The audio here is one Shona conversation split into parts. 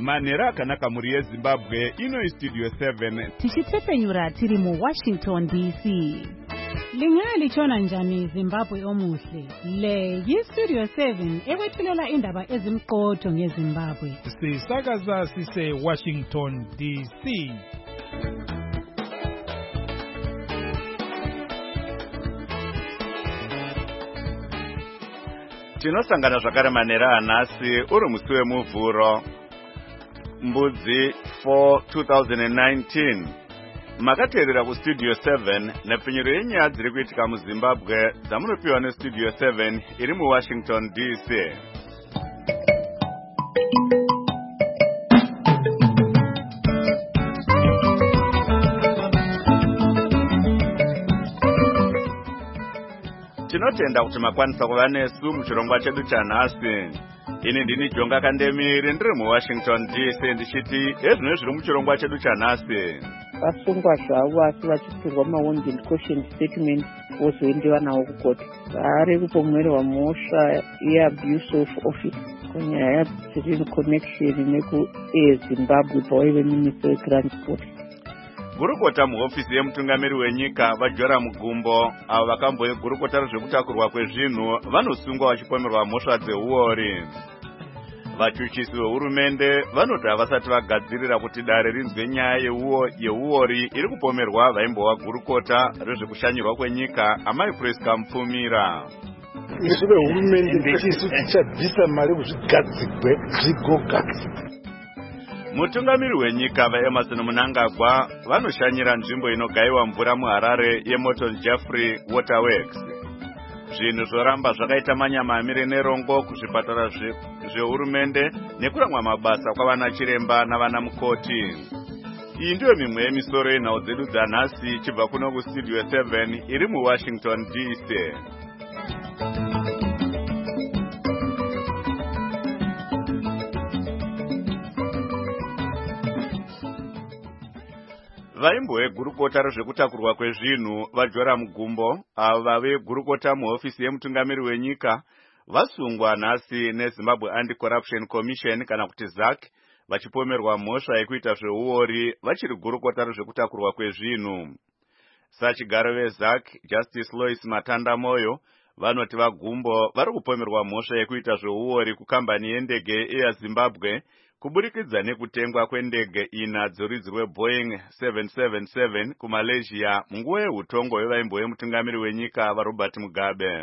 Manhero akanaka muri yeZimbabwe, ino Studio 7. Tichitsepenyura tiri mu Washington DC. Lingalitshona njani Zimbabwe omuhle? Le yiStudio 7 ekwethulela indaba ezimqotho ngeZimbabwe. Sisakaza sise Washington DC. Tinosangana zvakare manhero anhasi uri musi wemuvhuro mbudzi 4 2019. Makateerera kuStudio 7 nepfinyiro yenyaya dziri kuitika muZimbabwe dzamunopiwa neStudio 7 iri muWashington DC. Tinotenda kuti makwanisa kuva nesu muchirongwa chedu chanhasi. Ini ndini Jonga Kandemiri ndiri muWashington DC ndichiti ezvino zviri muchirongwa chedu chanhasi. Vasungwa zvavo asi vachiturwa mawanted caution statement vozoendewa nawo kukoti. Vari kupomerwa mhosva yeabuse of office kunyaya dziri connection nekuZimbabwe pawaive minister wetransport. Gurukota muhofisi yemutungamiri wenyika vaJoram Gumbo avo vakamboegurukota rezvekutakurwa kwezvinhu vanosungwa vachipomerwa mhosva dzeuori. Vachuchisi vehurumende vanoti havasati vagadzirira kuti dare rinzwe nyaya yeuori iri kupomerwa vaimbova gurukota rezvekushanyirwa kwenyika Amai Priska Mupfumira. Isu vehurumende tisu tichabvisa mari kuzvigadzigwe zvigogadzigwe. Mutungamiri wenyika vaEmerson Mnangagwa vanoshanyira nzvimbo inogayiwa mvura muHarare yeMorton Jeffrey Waterworks. Zvinhu zvoramba zvakaita manyamamire nerongo kuzvipatara zvehurumende nekuramwa mabasa kwavana chiremba navana mukoti. Iyi ndiyo mimwe yemisoro yenhau dzedu dzanhasi chibva kuno kuStudio 7 iri muWashington DC. Vaimbogurukota rezvekutakurwa kwezvinhu vaJoram Gumbo avo vavegurukota muhofisi yemutungamiri wenyika vasungwa nhasi neZimbabwe Anti-Corruption Commission kana kuti ZAC vachipomerwa mhosva yekuita zveuori vachiri gurukota rezvekutakurwa kwezvinhu. Sachigaro veZAC Justice Lois Matanda Moyo vanoti vaGumbo vari kupomerwa mhosva yekuita zveuori kukambani yendege yeZimbabwe kuburikidza nekutengwa kwendege ina dzorudzi rweBoeing 777 kuMalaysia munguva yehutongo hwevaimbo yemutungamiri wenyika vaRobert Mugabe.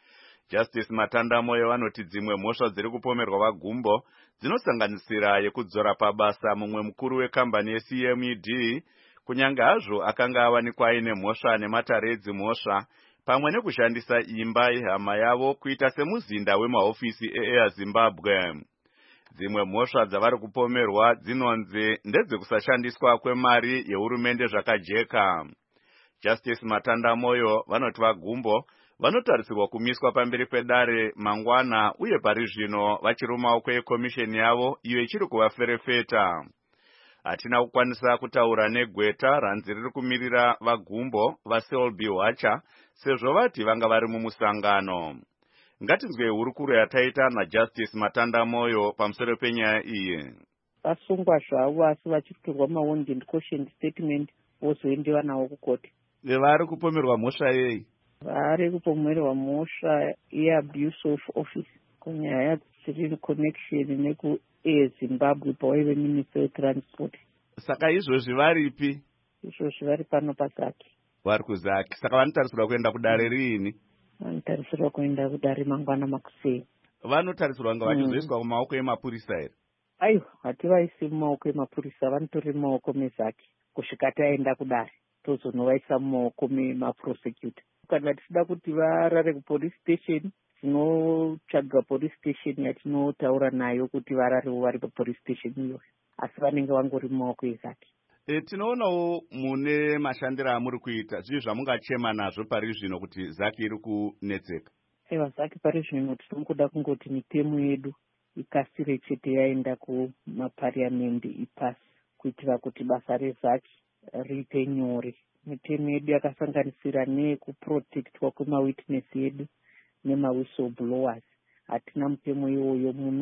Justice Matanda Moyo vanoti dzimwe mhosva dziri kupomerwa vaGumbo dzinosanganisira yekudzora pabasa mumwe mukuru wekambani yeCMED kunyange hazvo akanga awanikwa aine mhosva nematare edzimhosva pamwe nekushandisa imba yehama yavo kuita semuzinda wemahofisi eAir Zimbabwe. Dzimwe mhosva dzavari kupomerwa dzinonzi ndedzekusashandiswa kwemari yehurumende zvakajeka. Justice Matanda Moyo vanoti vaGumbo vanotarisirwa kumiswa pamberi pedare mangwana uye pari zvino vachiri mumaoko ekomisheni yavo iyo ichiri kuvaferefeta. Hatina kukwanisa kutaura negweta ranzi riri kumirira vaGumbo vaSelby Wacha sezvo vati vanga vari mumusangano. Ngatinzwe hurukuro yataita naJustice Matanda Moyo pamusoro penyaya iyi. Vasungwa zvavo asi vachiturwa mawanted caution statement vozoendewa nawo kukoti. Vari kupomerwa mhosva yei? Vari kupomerwa mhosva yeabuse of office kunyaya dziri connection nekuZimbabwe pawaive minister wetransport. Saka izvozvi varipi? Izvozvi vari pano paZAC. Vari kuZAC. Saka vanotarisirwa kuenda kudare riini? Vanotarisirwa kuenda kudare mangwana makusei. Vanotarisirwa nga vachizoiswa mumaoko emapurisa here? Aiwa, hativaisi mumaoko emapurisa, vanotori mumaoko meZAC kusvika taenda kudare tozonovaisa mumaoko memaprosecutor. Kana tichida kuti varare kupolice station, tinotsvaga police station yatinotaura nayo kuti vararewo vari papolice station iyoyo, asi vanenge vangori mumaoko eZAC. Tinoonawo mune mashandiro amuri kuita zvii zvamungachema nazvo pari zvino kuti ZAC iri kunetseka? Aiwa, ZAC pari zvino tinongoda kungoti mitemo yedu ikasire chete yaenda kumapariamendi ipasi kuitira kuti basa reZAC riite nyore. Mitemo yedu yakasanganisira nekuprotectwa kwemawitness yedu nemaWhistleblowers. Hatina mutemo iwoyo muno.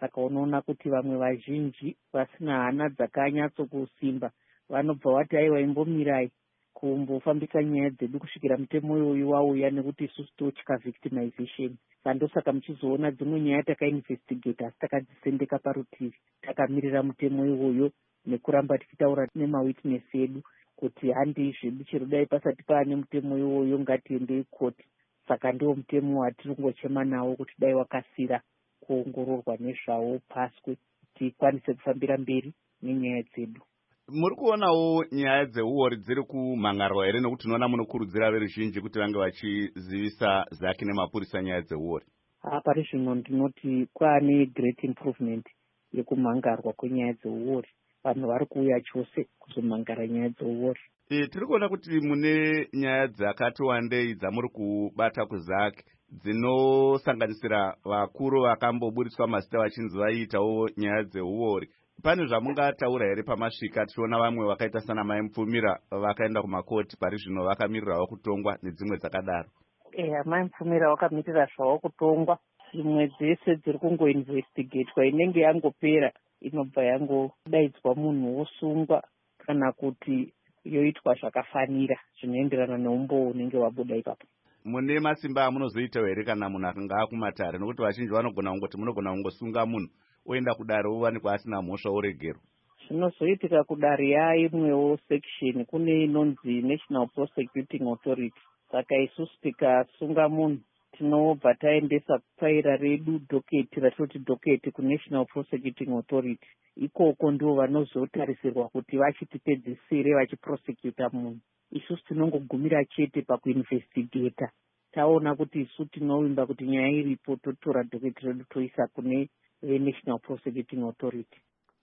saka unoona kuti vamwe vazhinji vasina hana dzakanyatsokusimba vanobva vati aiwa imbomirai kumbofambisa nyaya dzedu kusvikira mutemo iwoyu wauya, nekuti isusu totya victimization. Saka muchizoona dzimwe nyaya takainvestigate asi takadzisendeka parutivi, takamirira mutemo iwoyo nekuramba tichitaura nemawitness edu kuti handii zvedu, chero dai pasati paane mutemo iwoyo ngatiendei koti. Saka ndiwo mutemo watiri kungochema nawo kuti dai wakasira kuongororwa nezvawo paswe tikwanise kufambira mberi nenyaya dzedu. Muri kuonawo nyaya dzeuori dziri kumhangarwa here, nekuti tinoona munokurudzira veruzhinji kuti vange vachizivisa zaki nemapurisa nyaya dzeuori? Pari zvino ndinoti kwaane great improvement yekumhangarwa kwenyaya dzeuori. Vanhu vari kuuya chose kuzomhangara nyaya dzeuori. Tiri kuona kuti mune nyaya dzakati wandei dzamuri kubata kuzaki dzinosanganisira vakuru vakamboburitswa mazita vachinzi vaiitawo nyaya dzeuori. Pane zvamungataura here pamasvika? Tichiona vamwe vakaita sana Mai Mupfumira vakaenda kumakoti, pari zvino vakamirirawo kutongwa nedzimwe dzakadaro. Mai Mupfumira vakamirira zvavo kutongwa. Dzimwe dzese dziri kungoinvestigatwa, inenge yangopera inobva yangodaidzwa munhu wosungwa kana kuti yoitwa zvakafanira zvinoenderana neumbowo unenge wabuda ipapo. Mune masimba amunozoitawo here kana munhu akanga akumatare? Nokuti vazhinji vanogona kungoti munogona kungosunga munhu oenda kudare owanikwa asina mhosva oregerwa. Zvinozoitika kudare yaimwewo section kune inonzi National Prosecuting Authority. Saka isusu tikasunga munhu tinobva taendesa faira redu doketi, ratinoti doketi kuNational Prosecuting Authority. Ikoko ndivo vanozotarisirwa kuti vachitipedzisire vachiprosecuta munhu. Isusu tinongogumira chete pakuinvestigata. Taona kuti isusu tinovimba kuti nyaya iripo, totora doketi redu toisa kune National Prosecuting Authority.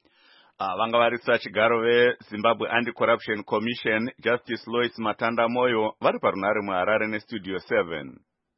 Vanga varisa chigaro veZimbabwe Anti-Corruption Commission, Justice Lois Matanda Moyo, vari parunare muHarare neStudio 7.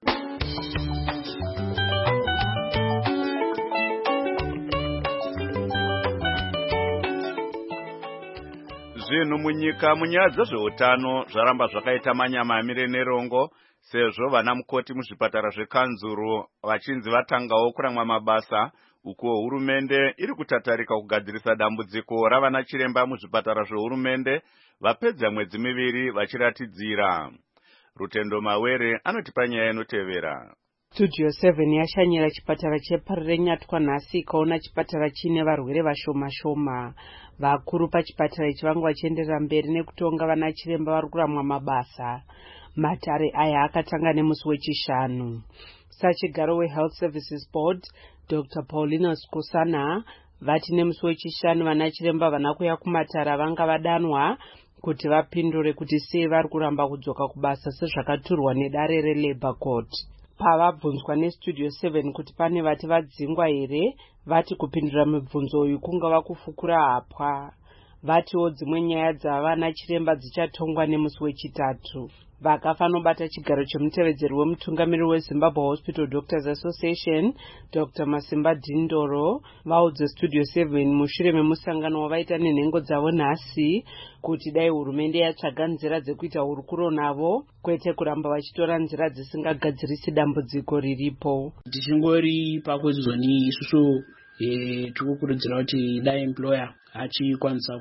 Zvinhu munyika munyaya dzezveutano zvaramba zvakaita manyama amire nerongo, sezvo vana mukoti muzvipatara zvekanzuru vachinzi vatangawo kuramwa mabasa, uko hurumende iri kutatarika kugadzirisa dambudziko ravana chiremba muzvipatara zvohurumende vapedza mwedzi miviri vachiratidzira. Rutendo Mawere anotipa nyaya inotevera. Studio 7 yashanyira chipatara cheParire Nyatwa nhasi ikaona chipatara chine varwere vashoma-shoma. Vakuru pachipatara ichi vangu vachienderera mberi nekutonga vana chiremba vari kuramwa mabasa. Matare aya akatanga nemusi wechishanu. Sachigaro weHealth Services Board, Dr. Paulina Skosana, vati nemusi wechishanu vana chiremba vana kuya kumatara vanga vadanwa kuti vapindure kuti sei vari kuramba kudzoka kubasa sezvakaturwa nedare reLabour Court. Pavabvunzwa neStudio 7 kuti pane vati vadzingwa here, vati kupindura mibvunzo uyu kungava kufukura hapwa. Vatiwo dzimwe nyaya dzavana chiremba dzichatongwa nemusi wechitatu. Vakafanobata chigaro chemutevedzeri wemutungamiri weZimbabwe Hospital Doctors Association, Dr. Masimba Dindoro, vaudze Studio 7 mushure memusangano wavaita nenhengo dzavo nhasi kuti dai hurumende yatsvaga nzira dzekuita hurukuro navo, kwete kuramba vachitora nzira dzisingagadzirisi dambudziko riripo. Tichingori pakwezizoni isusu tikukurudzira kuti dai employer achikwanisa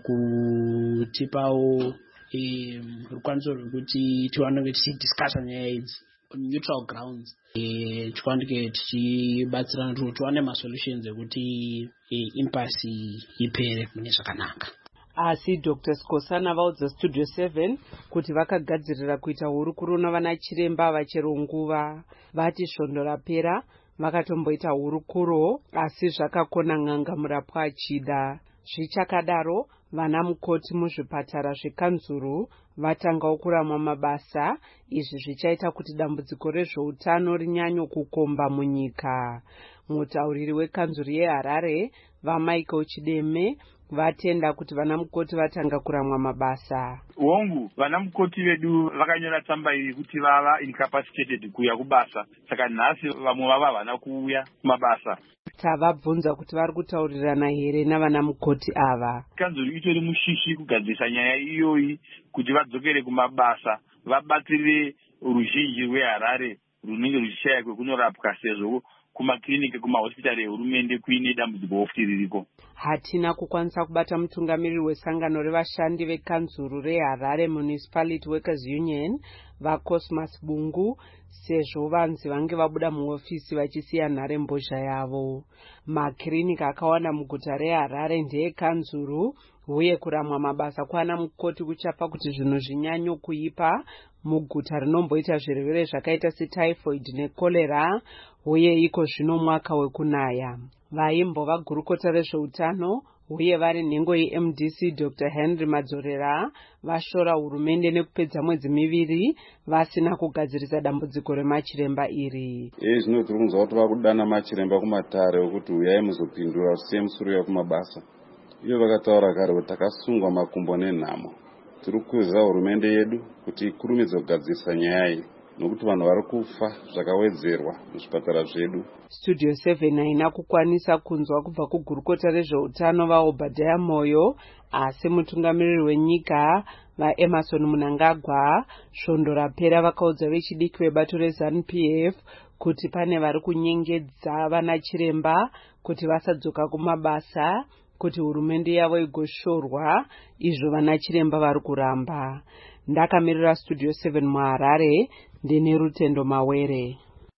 kutipawo rukwanisa rwekuti tiwanenge tichidiscassa nyaya idzi on neutral grounds, tikwanike tichibatsirana kuti tiwane masolutions ekuti impasi ipere mune zvakanaka. Asi Dr. Skosana vaudza Studio 7 kuti vakagadzirira kuita hurukuro navana chiremba vachero nguva. Vati svondo rapera vakatomboita hurukuro asi zvakakona n'anga murapwa achida. Zvichakadaro vana mukoti muzvipatara zvekanzuru vatangawo kuramwa mabasa. Izvi zvichaita kuti dambudziko rezveutano rinyanyo kukomba munyika. Mutauriri wekanzuru yeHarare vaMichael Chideme vatenda kuti vana mukoti vatanga kuramwa mabasa. Hongu vana mukoti vedu vakanyora tsamba iyi kuti vava incapacitated kuuya kubasa, saka nhasi vamwe vava havana kuuya kumabasa. Tavabvunza kuti vari kutaurirana here navana mukoti ava. Kanzuru itori mushishi kugadzirisa nyaya iyoyi kuti vadzokere kumabasa, vabatsire ruzhinji rweHarare runenge ruchishaya kwekunorapwa, sezvo kumakiriniki kumahospitari ehurumende kuine dambudziko futi ririko. Hatina kukwanisa kubata mutungamiriri wesangano revashandi vekanzuru reHarare Municipality Workers Union vaCosmas Bungu sezvo vanzi vange vabuda muofisi vachisiya nharembozha yavo. Makiriniki akawanda muguta reHarare ndeekanzuru uye kuramwa mabasa kwana mukoti kuchapa kuti zvinhu zvinyanyo kuipa muguta rinomboita zvirwere zvakaita setyphoid nekolera uye iko zvino mwaka wekunaya. Vaimbova gurukota rezveutano uye vari nhengo yeMDC Dr. Henry Madzorera vashora hurumende nekupedza mwedzi miviri vasina kugadzirisa dambudziko remachiremba iri. Zvino tiri kunzwa kuti vakudana machiremba kumatare okuti uyai muzopindura usiye musoro yakumabasa. Iyo vakataura kare kuti takasungwa makumbo nenhamo. Tiri kukurudzira hurumende yedu kuti ikurumidze kugadzirisa nyaya iyi nokuti vanhu vari kufa zvakawedzerwa muzvipatara zvedu. Studio 7 haina kukwanisa kunzwa kubva kugurukota rezveutano vaObadiah Moyo, asi mutungamiriri wenyika vaEmmerson Mnangagwa svondo rapera vakaudza vechidiki vebato reZANU-PF kuti pane vari kunyengedza vanachiremba kuti vasadzoka kumabasa kuti hurumende yavo igoshorwa izvo vanachiremba vari kuramba. Ndakamirira Studio 7 muHarare ndine Rutendo Mawere.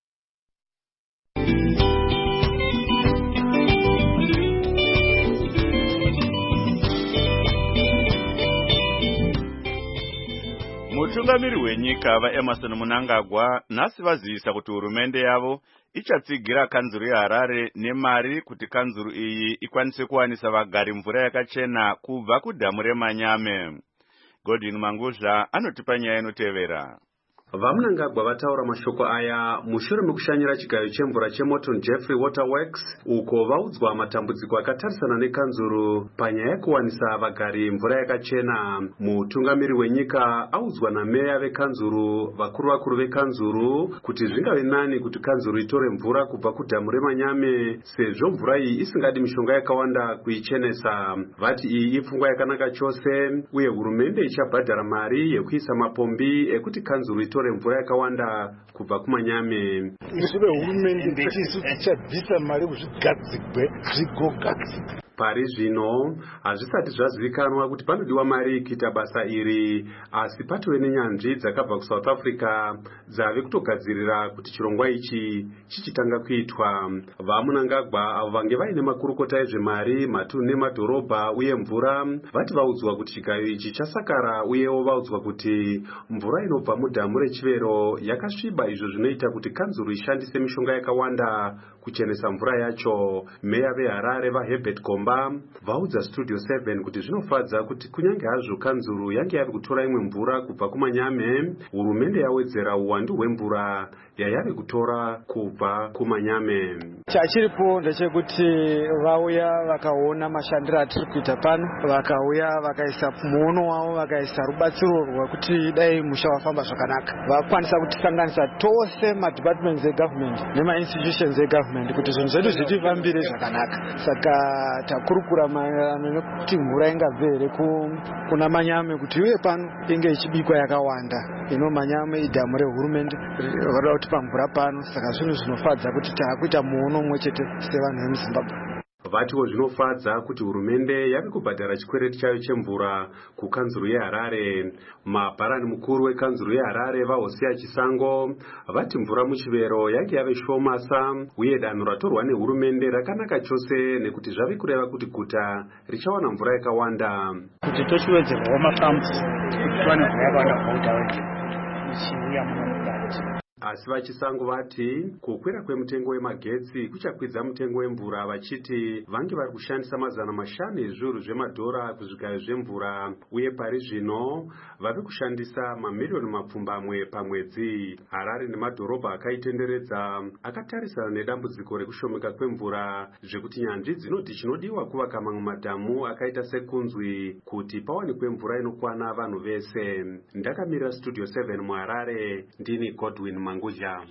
Mutungamiriri wenyika vaEmmerson Mnangagwa nhasi vazivisa kuti hurumende yavo ichatsigira kanzuru yeHarare nemari kuti kanzuru iyi ikwanise kuwanisa vagari mvura yakachena kubva kudhamu reManyame. Godwin Manguzha anotipa nyaya inotevera. VaMnangagwa vataura mashoko aya mushure mekushanyira chigayo chemvura cheMorton Jeffrey Waterworks uko vaudzwa matambudziko akatarisana nekanzuru panyaya yekuwanisa vagari mvura yakachena. Mutungamiriri wenyika audzwa nameya vekanzuru vakuru vekanzuru kuti zvingave nani kuti kanzuru itore mvura kubva kudhamu reManyame sezvo mvura iyi isingadi mishonga yakawanda kuichenesa. Vati iyi ipfungwa yakanaka chose uye hurumende ichabhadhara mari yekuisa mapombi ekuti kanzuru itore mvura yakawanda kubva kuManyame. Isu vehurumende tisu tichabvisa mari kuzvigadzigwe zvigogadzigwa. Pari zvino hazvisati zvazivikanwa kuti panodiwa mari kuita basa iri, asi patove nenyanzvi dzakabva kuSouth Africa dzave kutogadzirira kuti chirongwa ichi chichitanga kuitwa. VaMnangagwa avo vange vaine makurukota ezvemari, matunhu nemadhorobha uye mvura vati vaudzwa kuti chigayo ichi chasakara uyewo vaudzwa kuti mvura inobva mudhamu rechivero yakasviba, izvo zvinoita kuti kanzuru ishandise mishonga yakawanda kuchenesa mvura yacho. Meya veHarare vaHerbert Komba vaudza Studio 7 kuti zvinofadza kuti kunyange hazvo kanzuru yange yave kutora imwe mvura kubva kuManyame, hurumende yawedzera uwandu hwemvura yayave kutora kubva kuManyame. Chachiripo ndechekuti vauya vakaona mashandiro atiri kuita pano, vakauya vakaisa muono wavo, vakaisa rubatsiro rwekuti dai musha wafamba zvakanaka, vakwanisa kutisanganisa tose madepartments egovernment nemainstitutions egovernment kuti zvinhu zvedu zvitifambire zvakanaka. Saka takurukura maererano nekuti mvura ingabve here kuna Manyame kuti uye pano inge ichibikwa yakawanda. Ino Manyame idhamu rehurumende varikuda kutipa mvura pano, saka zvinhu zvinofadza kuti taakuita muono mumwe chete sevanhu vemuZimbabwe. Vatiwo zvinofadza kuti hurumende yave kubhadhara chikwereti chayo chemvura kukanzuru yeHarare. Mabharani mukuru wekanzuru yeHarare vaHosea Chisango vati mvura muchivero yange yave shomasa uye danho ratorwa nehurumende rakanaka chose nekuti zvave kureva kuti guta richawana mvura yakawanda. Kuti tochiwedzerwawo mapamps kuti wane mvura yakawanda paguta wedu ichiuya mukati. Asi vaChisango vati kukwira kwemutengo wemagetsi kuchakwidza mutengo wemvura, vachiti vange vari kushandisa $500 ezviuru zvemadhora kuzvigayo zvemvura uye pari zvino vave kushandisa mamiliyoni mapfumbamwe pamwedzi. Harare nemadhorobha akaitenderedza akatarisana nedambudziko rekushomeka kwemvura, zvekuti nyanzvi dzinoti chinodiwa kuvaka mamwe madhamu akaita sekunzwi kuti pawanikwe mvura inokwana vanhu vese. Ndakamirira Studio 7 muHarare ndini Godwin Manguzha.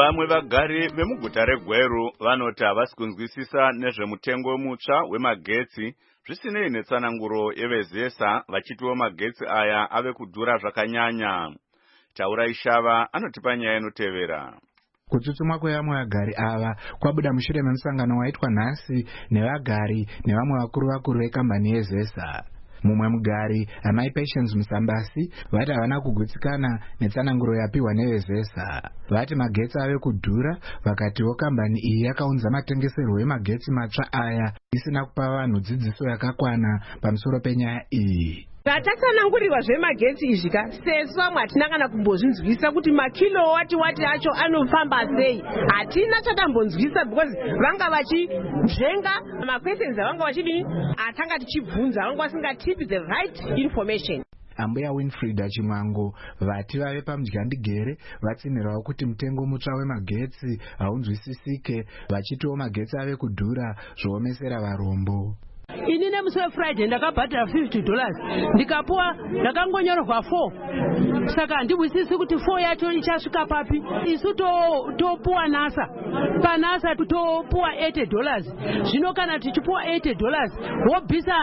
Vamwe vagari vemuguta reGweru vanoti havasi kunzwisisa nezvemutengo mutsva wemagetsi zvisinei netsananguro yevezesa vachitiwo magetsi aya ave kudhura zvakanyanya. Taura Ishava anotipa nyaya inotevera. Kutsutsumwa kwevamwe vagari ava kwabuda mushure memusangano waitwa nhasi nevagari nevamwe vakuru vekambani yezesa. Mumwe mugari, amai Patience Musambasi, vati havana kugutsikana netsananguro yapiwa nevezesa. Vati magetsi ave kudhura, vakatiwo kambani iyi yakaunza matengeserwo emagetsi matsva aya isina kupa vanhu dzidziso yakakwana pamusoro penyaya iyi. Zvataksanangurirwa zvemagetsi izvi sesu vamwe hatina kana kumbozvinzwisa kuti makilowati acho anofamba sei. Hatina chatambonzwisa because vanga vachizvenga maquestions avanga vachidini atanga tichibvunza vanga vasingatipi the right information. Ambuya Winfrida Chimwango vati vave pamudyandigere vatsinhirawo kuti mutengo mutsva wemagetsi haunzwisisike vachitiwo magetsi ave kudhura zvoomesera varombo. Ini nemusi weFriday ndakabhadhara $50 ndikapuwa ndakangonyorerwa 4 saka handibwisisi kuti 4 yacho ichasvika papi. Isu topuwa NASA panasa topuwa $80 zvino kana tichipuwa $80 wobvisa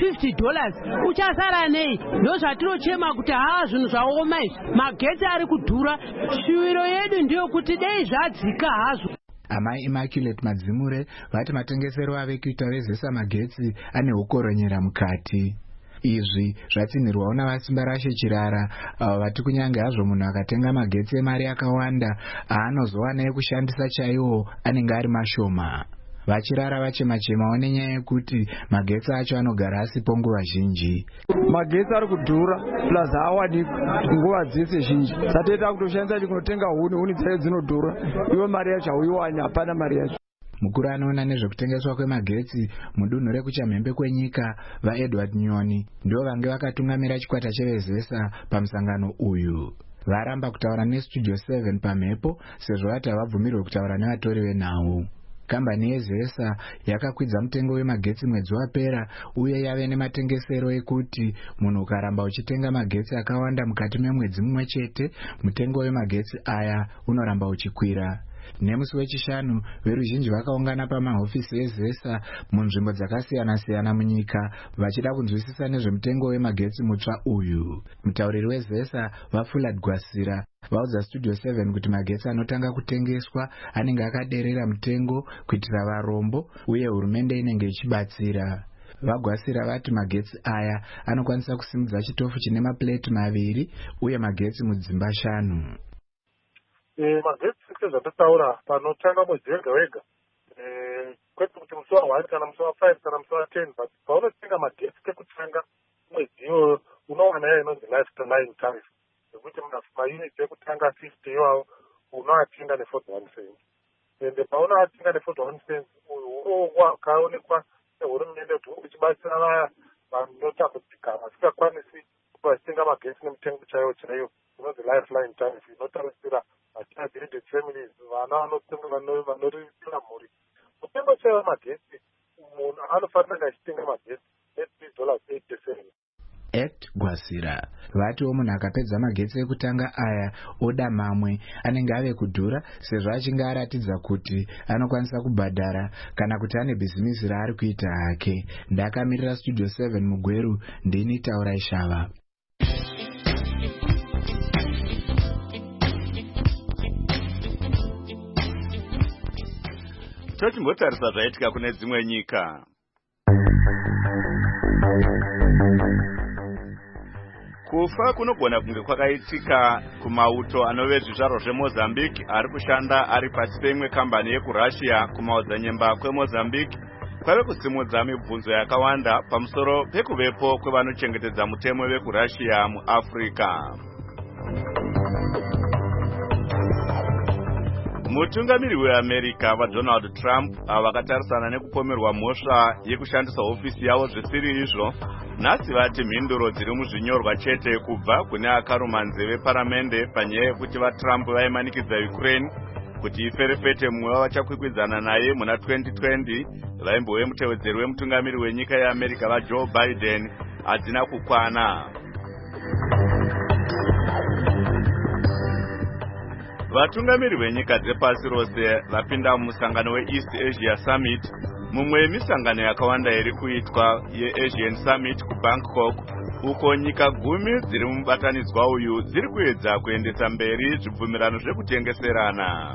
$50 uchasara nei? Ndozvatinochema kuti zvinhu zvaoma izvi magetsi ari kudhura. Shuviro yedu ndiyo kuti dei zvadzika hazvo. Amai Immaculate Madzimure vati matengesero ave kuita vezesa magetsi ane ukoronyera mukati. Izvi zvatsinhirwawo navasimba rashe Chirara avo vati kunyange hazvo munhu akatenga magetsi emari yakawanda aanozowana ekushandisa chaiwo anenge ari mashoma. Vachirara vachema-chemawo nenyaya yekuti magetsi acho anogara asipo nguva zhinji. Magetsi ari kudhura plus haawanikwi nguva dzese zhinji. Satoita kutoshandisa chikunotenga huni dzayo dzinodhura. Iwe mari yacho hauiwani, hapana mari yacho. Mukuru anoona nezvekutengeswa kwemagetsi mudunhu rekuchamhembe kwenyika vaEdward Nyoni ndivo vange vakatungamira chikwata chevezesa pamusangano uyu. Varamba kutaura neStudio 7 pamhepo sezvo vati havabvumirwe kutaura nevatori venhau. Kambani yezesa yakakwidza mutengo wemagetsi mwedzi wapera uye yave nematengesero ekuti munhu ukaramba uchitenga magetsi akawanda mukati memwedzi mumwe chete mutengo wemagetsi aya unoramba uchikwira. Nemusi wechishanu veruzhinji vakaungana pamahofisi ezesa munzvimbo dzakasiyana-siyana munyika vachida kunzwisisa nezvemutengo wemagetsi mutsva uyu. Mutauriri wezesa vaFulad Gwasira vaudza Studio 7 kuti magetsi anotanga kutengeswa anenge akaderera mutengo kuitira varombo uye hurumende inenge ichibatsira. Vagwasira vati magetsi aya anokwanisa kusimudza chitofu chine maplate 2 uye magetsi mudzimba 5. Magetsi sezvatataura panotanga mwedzi wega kwete kuti musi wa1 kana musi wa5 kana musi wa10 but paunotenga magetsi ekutanga mwedzi iwoyo unowana inonzi lifetime tariff yekuti maunits ekutanga 50 iwawo unoatenga ne41 cents ende paunoatenga ne41 cents wakaonekwa nehurumende kuti uchibatsira vaya vanotambudzika vasingakwanisi kutenga magetsi nemutengo chaiyo inonzi lifeline tariff inotarisira vachiragirted families vana vanoripira mhuri. Mutengo chaiwo magetsi munhu anofanira achitenga magetsi $3.87. Gwasira vatiwo munhu akapedza magetsi ekutanga aya oda mamwe anenge ave kudhura sezvo achinge aratidza kuti anokwanisa kubhadhara kana kuti ane bhizimisi raari kuita hake. Ndakamirira Studio 7 muGweru ndini Taura Ishava. Tochimbotarisa zvaitika kune dzimwe nyika. Kufa kunogona kunge kwakaitika kumauto anove zvizvarwa zveMozambique ari kushanda ari pasi peimwe kambani yekuRussia kumaodzanyemba kweMozambique kwave kusimudza mibvunzo yakawanda pamusoro pekuvepo kwevanochengetedza mutemo vekuRussia muAfrica. Mutungamiri weAmerica vaDonald Trump vakatarisana nekupomerwa mhosva yekushandisa hofisi yavo zvisiri izvo nhasi vati mhinduro dziri muzvinyorwa chete kubva kune akaruma nzeve paramende panyaya yekuti vaTrump vaimanikidza Ukraine kuti iferefete mumwe wavachakwikwidzana naye muna 2020 vaimbove mutevedzeri wemutungamiri wenyika yeAmerica vaJoe Biden hadzina kukwana. Vatungamiri venyika dzepasi rose vapinda mumusangano weEast Asia Summit, mumwe yemisangano yakawanda iri kuitwa yeAsian Summit kuBangkok, uko nyika 10 dziri mubatanidzwa uyu dziri kuedza kuendesa mberi zvibvumirano zvekutengeserana.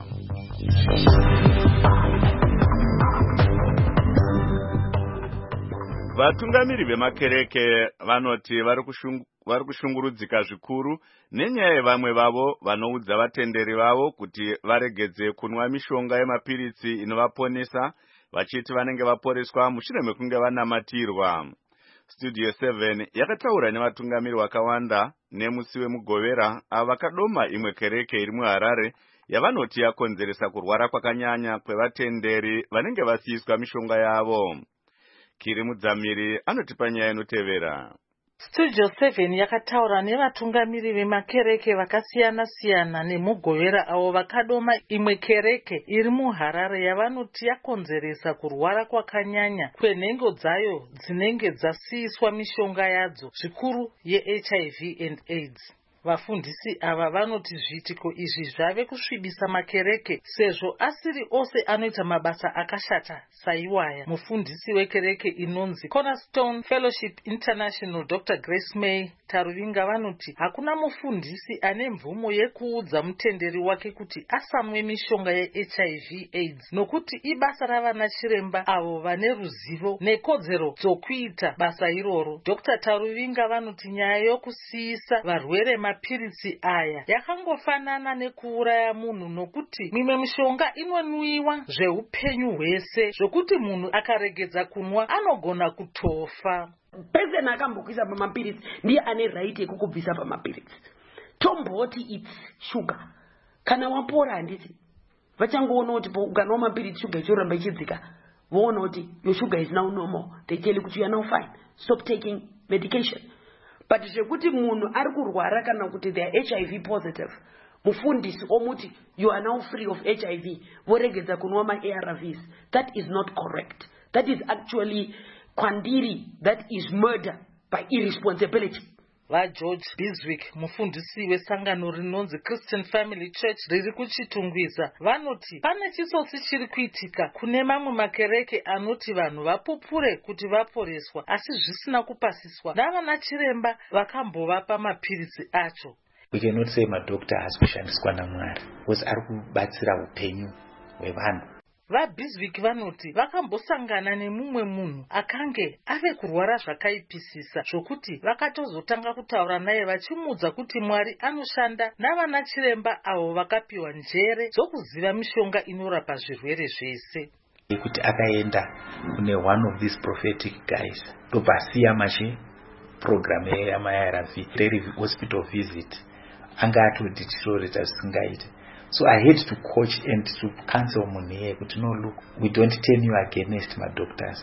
Vatungamiri vemakereke vanoti vari kushungurudzika zvikuru nenyaya yevamwe vavo vanoudza vatenderi vavo kuti varegedze kunwa mishonga yemapiritsi inovaponesa, vachiti vanenge vaporeswa mushure mekunge vanamatirwa. Studio 7 yakataura nevatungamiri vakawanda nemusi wemugovera ava vakadoma imwe kereke iri muHarare yavanoti yakonzeresa kurwara kwakanyanya kwevatenderi vanenge vasiiswa mishonga yavo. Kiri Mudzamiri anotipa nyaya inotevera. Studio 7 yakataura nevatungamiri vemakereke vakasiyana-siyana nemugovera avo vakadoma imwe kereke iri muHarare yavanoti yakonzeresa kurwara kwakanyanya kwenhengo dzayo dzinenge dzasiiswa mishonga yadzo, zvikuru yeHIV and AIDS. Vafundisi ava vanoti zviitiko izvi zvave kusvibisa makereke sezvo asiri ose anoita mabasa akashata saiwaya. Mufundisi wekereke inonzi Cornerstone Fellowship International Dr. Grace May Taruvinga vanoti hakuna mufundisi ane mvumo yekuudza mutenderi wake kuti asamwe mishonga yeHIV AIDS, nokuti ibasa ravana chiremba avo vane ruzivo nekodzero dzokuita basa iroro. Dr. Taruvinga vanoti nyaya yokusiisa varwere mapiritsi aya yakangofanana nekuuraya munhu, nokuti mimwe mishonga inonwiwa zveupenyu hwese zvokuti munhu akaregedza kunwa anogona kutofa. Pese akambokuisa pamapiritsi ndiye ane right yekukubvisa pamapiritsi. Tomboti it's sugar. Kana wapora handiti vachangoona kuti ukanwa mapiritsi sugar ichiramba ichidzika, voona kuti your sugar is now normal. They tell you kuti you are now fine, stop taking medication. But zvekuti munhu ari kurwara kana kuti they are HIV positive, mufundisi omuti you are now free of HIV, voregedza kunwa ma-ARVs, that is not correct. That is actually kwandiri, that is murder by irresponsibility. VaGeorge Biswick, mufundisi wesangano rinonzi Christian Family Church riri kuchitungwiza, vanoti pane chisotsi chiri kuitika kune mamwe makereke anoti vanhu vapupure kuti vaporeswa asi zvisina kupasiswa navana chiremba vakambovapa mapiritsi acho. We cannot say madokta has kushandiswa naMwari because ari kubatsira upenyu hwevanhu. VaBiswick vanoti vakambosangana nemumwe munhu akange ave kurwara zvakaipisisa zvokuti vakatozotanga kutaura naye vachimuudza kuti Mwari anoshanda navana chiremba avo vakapiwa njere dzokuziva mishonga inorapa zvirwere zvese. Kuti akaenda kune one of these prophetic guys tobasiya machi program yama-ARV daily hospital visit, anga atoti titoreta zvisingaite. So I had to coach and to counsel Muneye, but no, look, we don't turn you against my doctors.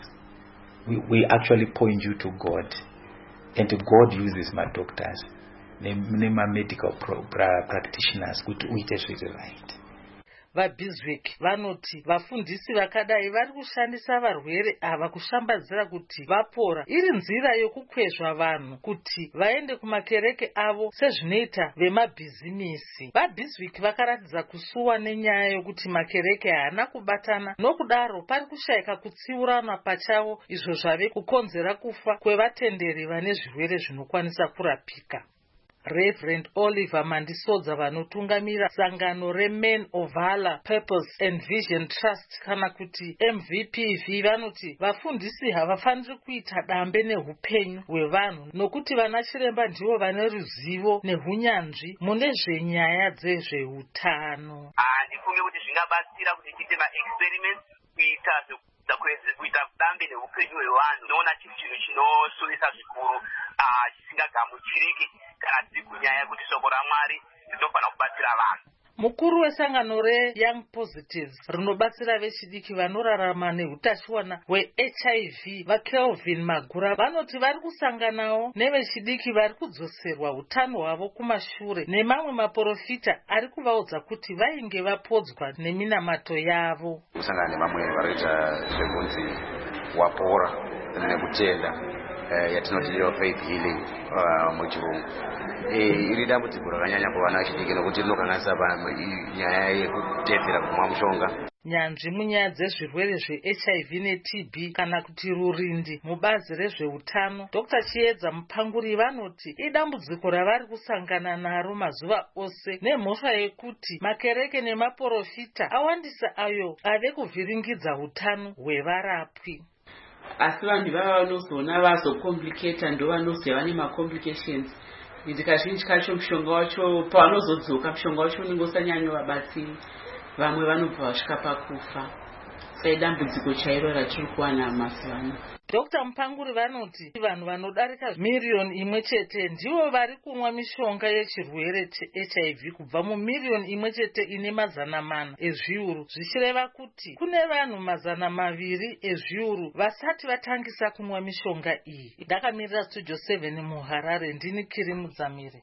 We actually point you to God. And God uses my doctors, my medical practitioners, which is really right. VaBiswick vanoti vafundisi vakadai vari kushandisa varwere ava kushambadzira kuti vapora iri nzira yokukwezva vanhu kuti vaende kumakereke avo sezvinoita vemabhizimisi. VaBiswick vakaratidza kusuwa nenyaya yokuti makereke haana kubatana, nokudaro pari kushayika kutsiurana pachavo izvo zvave kukonzera kufa kwevatenderi vane zvirwere zvinokwanisa kurapika. Reverend Oliver Mandisodza vanotungamira sangano reMen of Valor, Purpose and Vision Trust kana kuti MVPV vanoti vafundisi havafaniri kuita dambe nehupenyu hwevanhu, nokuti vana chiremba ndivo vane ruzivo nehunyanzvi mune zvenyaya dzezveutano. Ndifunge kuti zvingabatsira kuti tiite ma-experiments kuita dambe neupenyu hwevanhu. Noona chiri chinhu chinosuvisa zvikuru chisingagamuchiriki kana tiri kunyaya kuti shoko raMwari rinofanira kubatsira vanhu. Mukuru wesangano reYoung Positives rinobatsira vechidiki vanorarama nehutachiona hweHIV vaKelvin Magura vanoti vari kusanganawo nevechidiki vari kudzoserwa utano hwavo kumashure nemamwe maprofita ari kuvaudza kuti vainge vapodzwa neminamato yavo. Kusangana nevamwe vanoita zvekunzi wapora nekutenda yatinoti faith healing muchirungu. Iri dambudziko rakanyanya kuvana vechidiki nokuti rinokanganisa nyaya yekutedzera kumwa mushonga. Nyanzvi munyaya dzezvirwere zveHIV neTB kana kuti rurindi mubazi rezveutano Dr. Chiedza Mupanguri vanoti idambudziko ravari kusangana naro mazuva ose nemhosva yekuti makereke nemaprofita awandisa ayo ave kuvhiringidza utano hwevarapwi. Asi vanhu vava vanozoona vazocomplicata ndo vanozova vane macomplications. Kazhinji kacho mushonga wacho pavanozodzoka mushonga wacho unenge usanyanyovabatsiri. Vamwe vanobva vasvika pakufa. Sai dambudziko chairo ratiri kuwana mazuva ano. Dr. Mupanguri vanoti vanhu vanodarika miriyoni imwe chete ndivo vari kumwa mishonga yechirwere cheHIV kubva mumiriyoni imwe chete ine 400 ezviuru, zvichireva kuti kune vanhu 200 ezviuru vasati vatangisa kumwa mishonga iyi. Ndakamirira Studio 7 muHarare, ndini Kiri Mudzamire.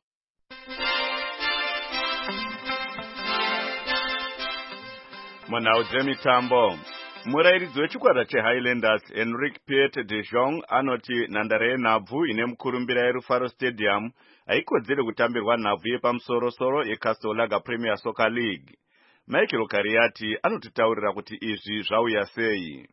Munhau dzemitambo, murairidzi wechikwata cheHighlanders Henrik Piet de Jong anoti nhandare yenhabvu ine mukurumbira yeRufaro Stadium haikodzere kutambirwa nhabvu yepamusoro-soro yeCastle Lager Premier Soccer League. Michael Kariati anotitaurira kuti izvi zvauya sei.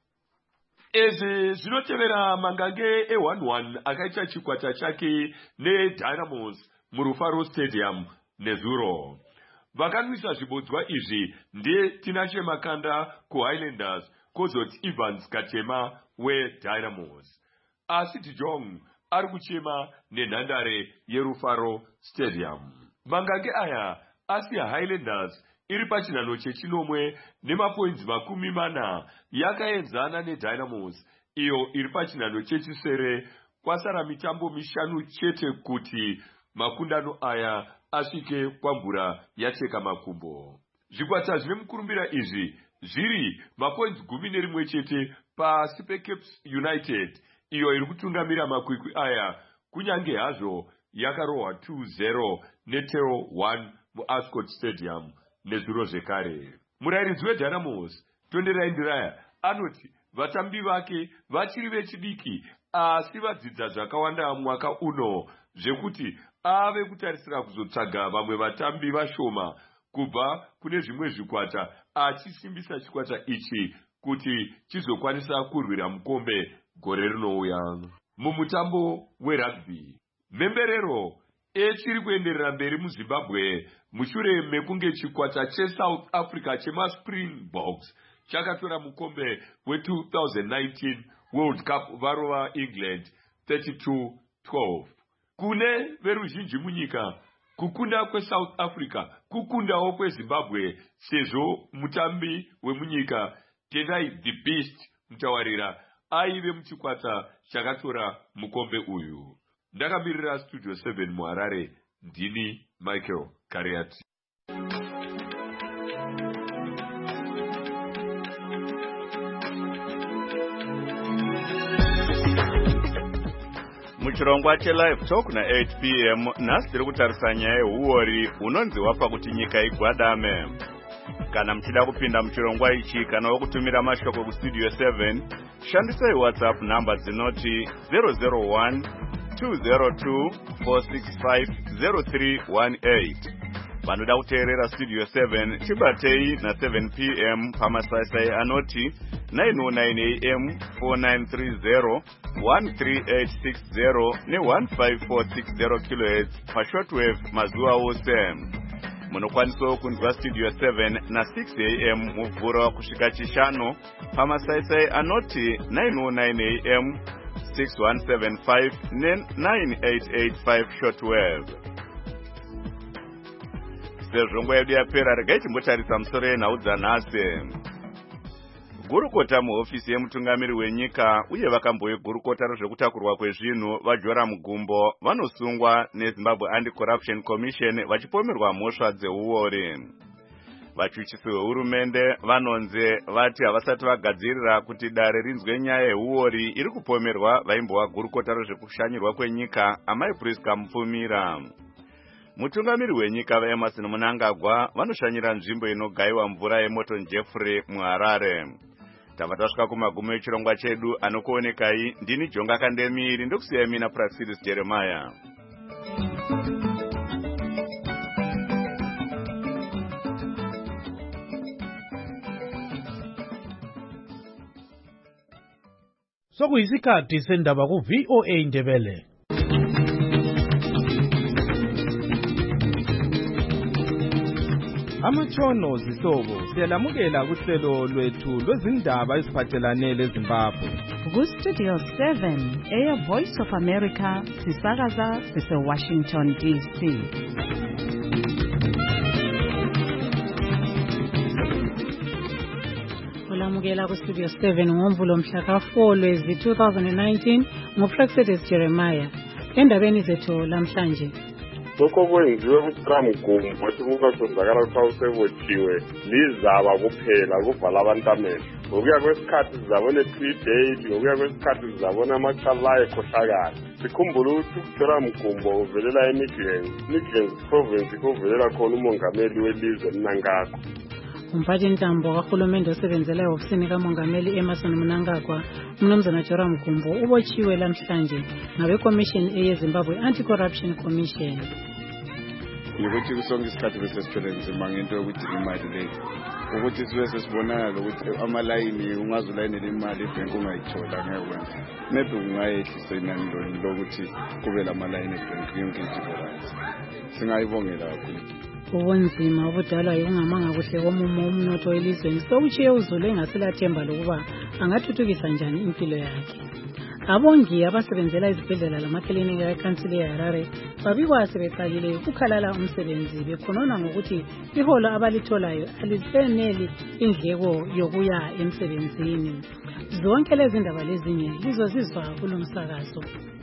Izvi zvinotevera mangange e1-1 akaita chikwata chake neDynamos muRufaro Stadium nezuro. Vakanwisa zvibodzwa izvi ndiye Tinashe Makanda kuHighlanders kozoti Evans Katema weDynamos. Asi De Jong ari kuchema nenhandare yeRufaro Stadium. Mangange aya asiya Highlanders iri pachinhano chechinomwe nemapoints 40 yakaenzana neDynamos iyo iri pachinhano chechisere kwasara mitambo 5 chete kuti makundano aya asvike kwamvura yacheka makumbo. Zvikwata zvine mukurumbira izvi zviri mapoints 11 chete pasi peCapes United iyo iri kutungamira makwikwi aya kunyange hazvo yakarohwa 2-0 neTeo 1 muAscot Stadium nezuro zvekare. Murairidzi weDynamos Tonderai Ndiraya anoti vatambi vake vachiri vechidiki asi vadzidza zvakawanda mwaka uno zvekuti ave kutarisira kuzotsvaga vamwe vatambi vashoma kubva kune zvimwe zvikwata achisimbisa chikwata ichi kuti chizokwanisa kurwira mukombe gore rinouya. Mumutambo werugby, mhemberero echiri kuenderera mberi muZimbabwe mushure mekunge chikwata cheSouth Africa chemaSpringboks chakatora mukombe we2019 World Cup varova England 32-12. Kune veruzhinji munyika, kukunda kweSouth Africa kukundawo kweZimbabwe sezvo mutambi wemunyika Tendai the Beast Mutawarira aive muchikwata chakatora mukombe uyu. Ndakamirira Studio 7 muHarare, ndini Michael Kariati. Muchirongwa cheLive Talk na 8 p.m. nhasi tiri kutarisa nyaya yehuori unonzi wafa kuti nyika igwadame. Kana muchida kupinda muchirongwa ichi kana wokutumira mashoko kuStudio 7, shandisai WhatsApp namba dzinoti 001 202 465 0318. Vanoda kuteerera Studio 7 chibatei na 7 p.m. pamasaisai anoti 909 AM 4930 13860 ne 15460 kHz pashortwave mazuva ose. Munokwanisawo kunzwa Studio 7 na 6 AM muvhuro kusvika chishanu pamasaisai anoti 909 AM 6175 ne 9885 shortwave. Sezvo nguva yedu yapera, regai timbotarisa musoro yenhau dzanhasi. Gurukota muhofisi yemutungamiri wenyika uye vakamboigurukota rezvekutakurwa kwezvinhu vaJoram Gumbo vanosungwa neZimbabwe Anti-Corruption Commission vachipomerwa mhosva dzeuori. Vachuchisi vehurumende vanonzi vati havasati vagadzirira kuti dare rinzwe nyaya yeuori iri kupomerwa vaimbova gurukota rezvekushanyirwa kwenyika Amai Priska Mupfumira. Mutungamiri wenyika vaEmerson Mnangagwa vanoshanyira nzvimbo inogayiwa mvura yeMorton Jeffrey muHarare. tava tasvika kumagumo echirongwa chedu. Anokuonekai ndini Jonga Kandemiri, ndokusiya mina Praxidis Jeremiah. Sokuyisikhathi sendaba ku VOA Ndebele. Amatshono zihlobo siyalamukela kuhlelo lwethu lwezindaba eziphathelane leZimbabwe. Ku-Studio 7 Air Voice of America sisakaza sise-Washington DC. Olamukela ku-Studio 7 ngoMvulo mhla ka-4 Lwezi 2019 nguPraxidis Jeremiah. Endabeni zethu lamhlanje. Lokho kwenziwe kuTramgumbo wathi kungasonzakala ukuthi usebotshiwe lizaba kuphela kuvala abantu amehlo. Ngokuya kwesikhathi sizabona i-plea date, ngokuya kwesikhathi sizabona amacala ekhohlakala. Sikhumbule ukuthi uTramgumbo uvelela eMidlands province kuvelela khona umongameli welizwe Mnangagwa. Umphathintambo kahulumende osebenzela ehofisini kamongameli Emmerson Mnangagwa, umnumzana Joramgumbo, ubotshiwe lamhlanje ngabeCommission eyeZimbabwe Anti-Corruption Commission. Ukuthi kusonke isikhathi bese sithole nzima ngento yokuthi imali leyo ukuthi sibe sesibonakala ukuthi amalayini ungazolayinela imali ebhenki ungayithola ngekwenza maybe ungayehlisa inani lokuthi kube lamalayini ebhenki yonke into right. Singayibongela kakhulu. Ubunzima obudalwa yikungamanga kuhle komumo umnotho welizweni sokutshiye uZulu engaselathemba lokuba angathuthukisa njani impilo yakhe. Abongi abasebenzela izibhedlela lamaklinika eKhansili yeHarare babikwa sebeqalile ukukhalala umsebenzi bekhonona ngokuthi iholo abalitholayo aliseneli indleko yokuya emsebenzini. Zonke lezi ndaba lezinye lizozizwa kulomsakazo.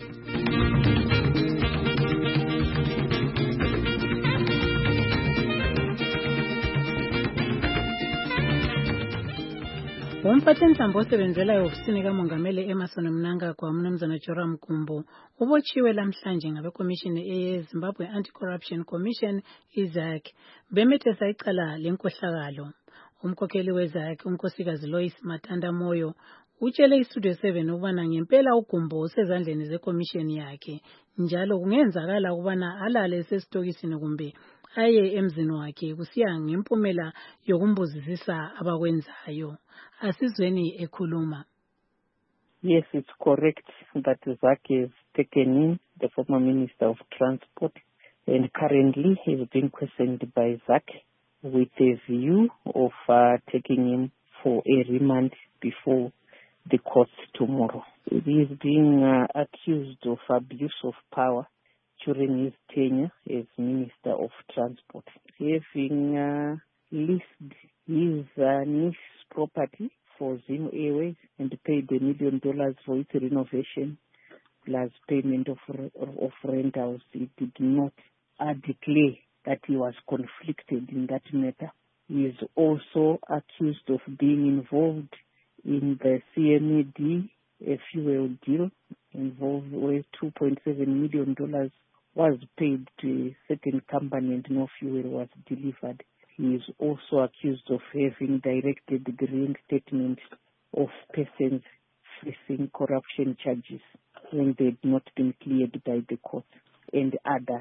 Umphathintambo osebenzela ehofisini kamongameli Emmerson Mnangagwa, umnumzana Joramgumbo, ubotshiwe lamhlanje ngabeCommission eyeZimbabwe Anti-Corruption Commission iZAC bemethesa icala lenkohlakalo. Umkhokheli weZAC, unkosikazi Lois Matanda Moyo, utshele iStudio 7 ukubana ngempela uGumbo usezandleni zeCommission yakhe, njalo kungenzakala ukubana alale esesitokisini kumbe aye emzini wakhe kusiya ngempumela yokumbuzisisa abakwenzayo. Asizweni ekhuluma. Yes, it's correct that ZAC has taken in the former Minister of Transport and currently is being questioned by ZAC with a view of taking him for a remand before the court tomorrow. He is being accused of abuse of power during his tenure as Minister of Transport, having leased his niece's property for Zim Airways and paid $1 million for its renovation plus payment of rentals. He did not declare that he was conflicted in that matter. He is also accused of being involved in the CMED, a fuel deal involved where $2.7 million was paid to a certain company and no fuel was delivered. He is also accused of having directed the reinstatement of persons facing corruption charges when they had not been cleared by the court and others.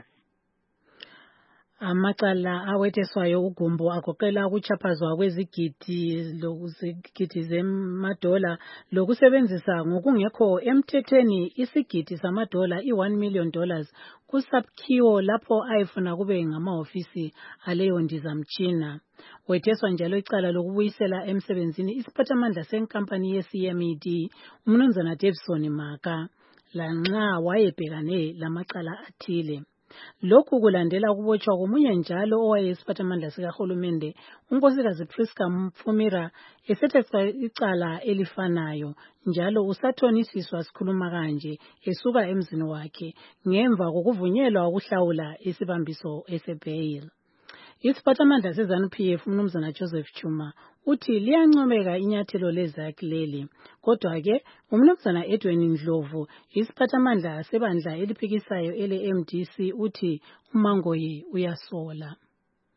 Amacala awetheswayo uGumbo agoqela ukuchaphazwa kwezigidi zemadola lokusebenzisa ngokungekho emthethweni isigidi samadola $1 million kusaphiwo lapho ayefuna kube ngamahofisi aleyo ndizamtshina. Wetheswa njalo icala lokubuyisela emsebenzini isiphathamandla senkampani yeCMED umnumzana Davison Maka lanxa wayebhekane lamacala athile. Lokhu kulandela ukubotshwa komunye njalo owayesiphathamandla sikahulumende unkosikazi Priska Mfumira esethetsa icala elifanayo njalo usathonisiswa sikhuluma kanje esuka emzini wakhe ngemva kokuvunyelwa ukuhlawula isibambiso esebail. Isiphathamandla seZANU-PF umnumzana Joseph Chuma uthi liyancomeka inyathelo leZAC leli. Kodwa-ke umnumzana Edwin Ndlovu isiphathamandla sebandla eliphikisayo ele-MDC uthi uMangoyi uyasola.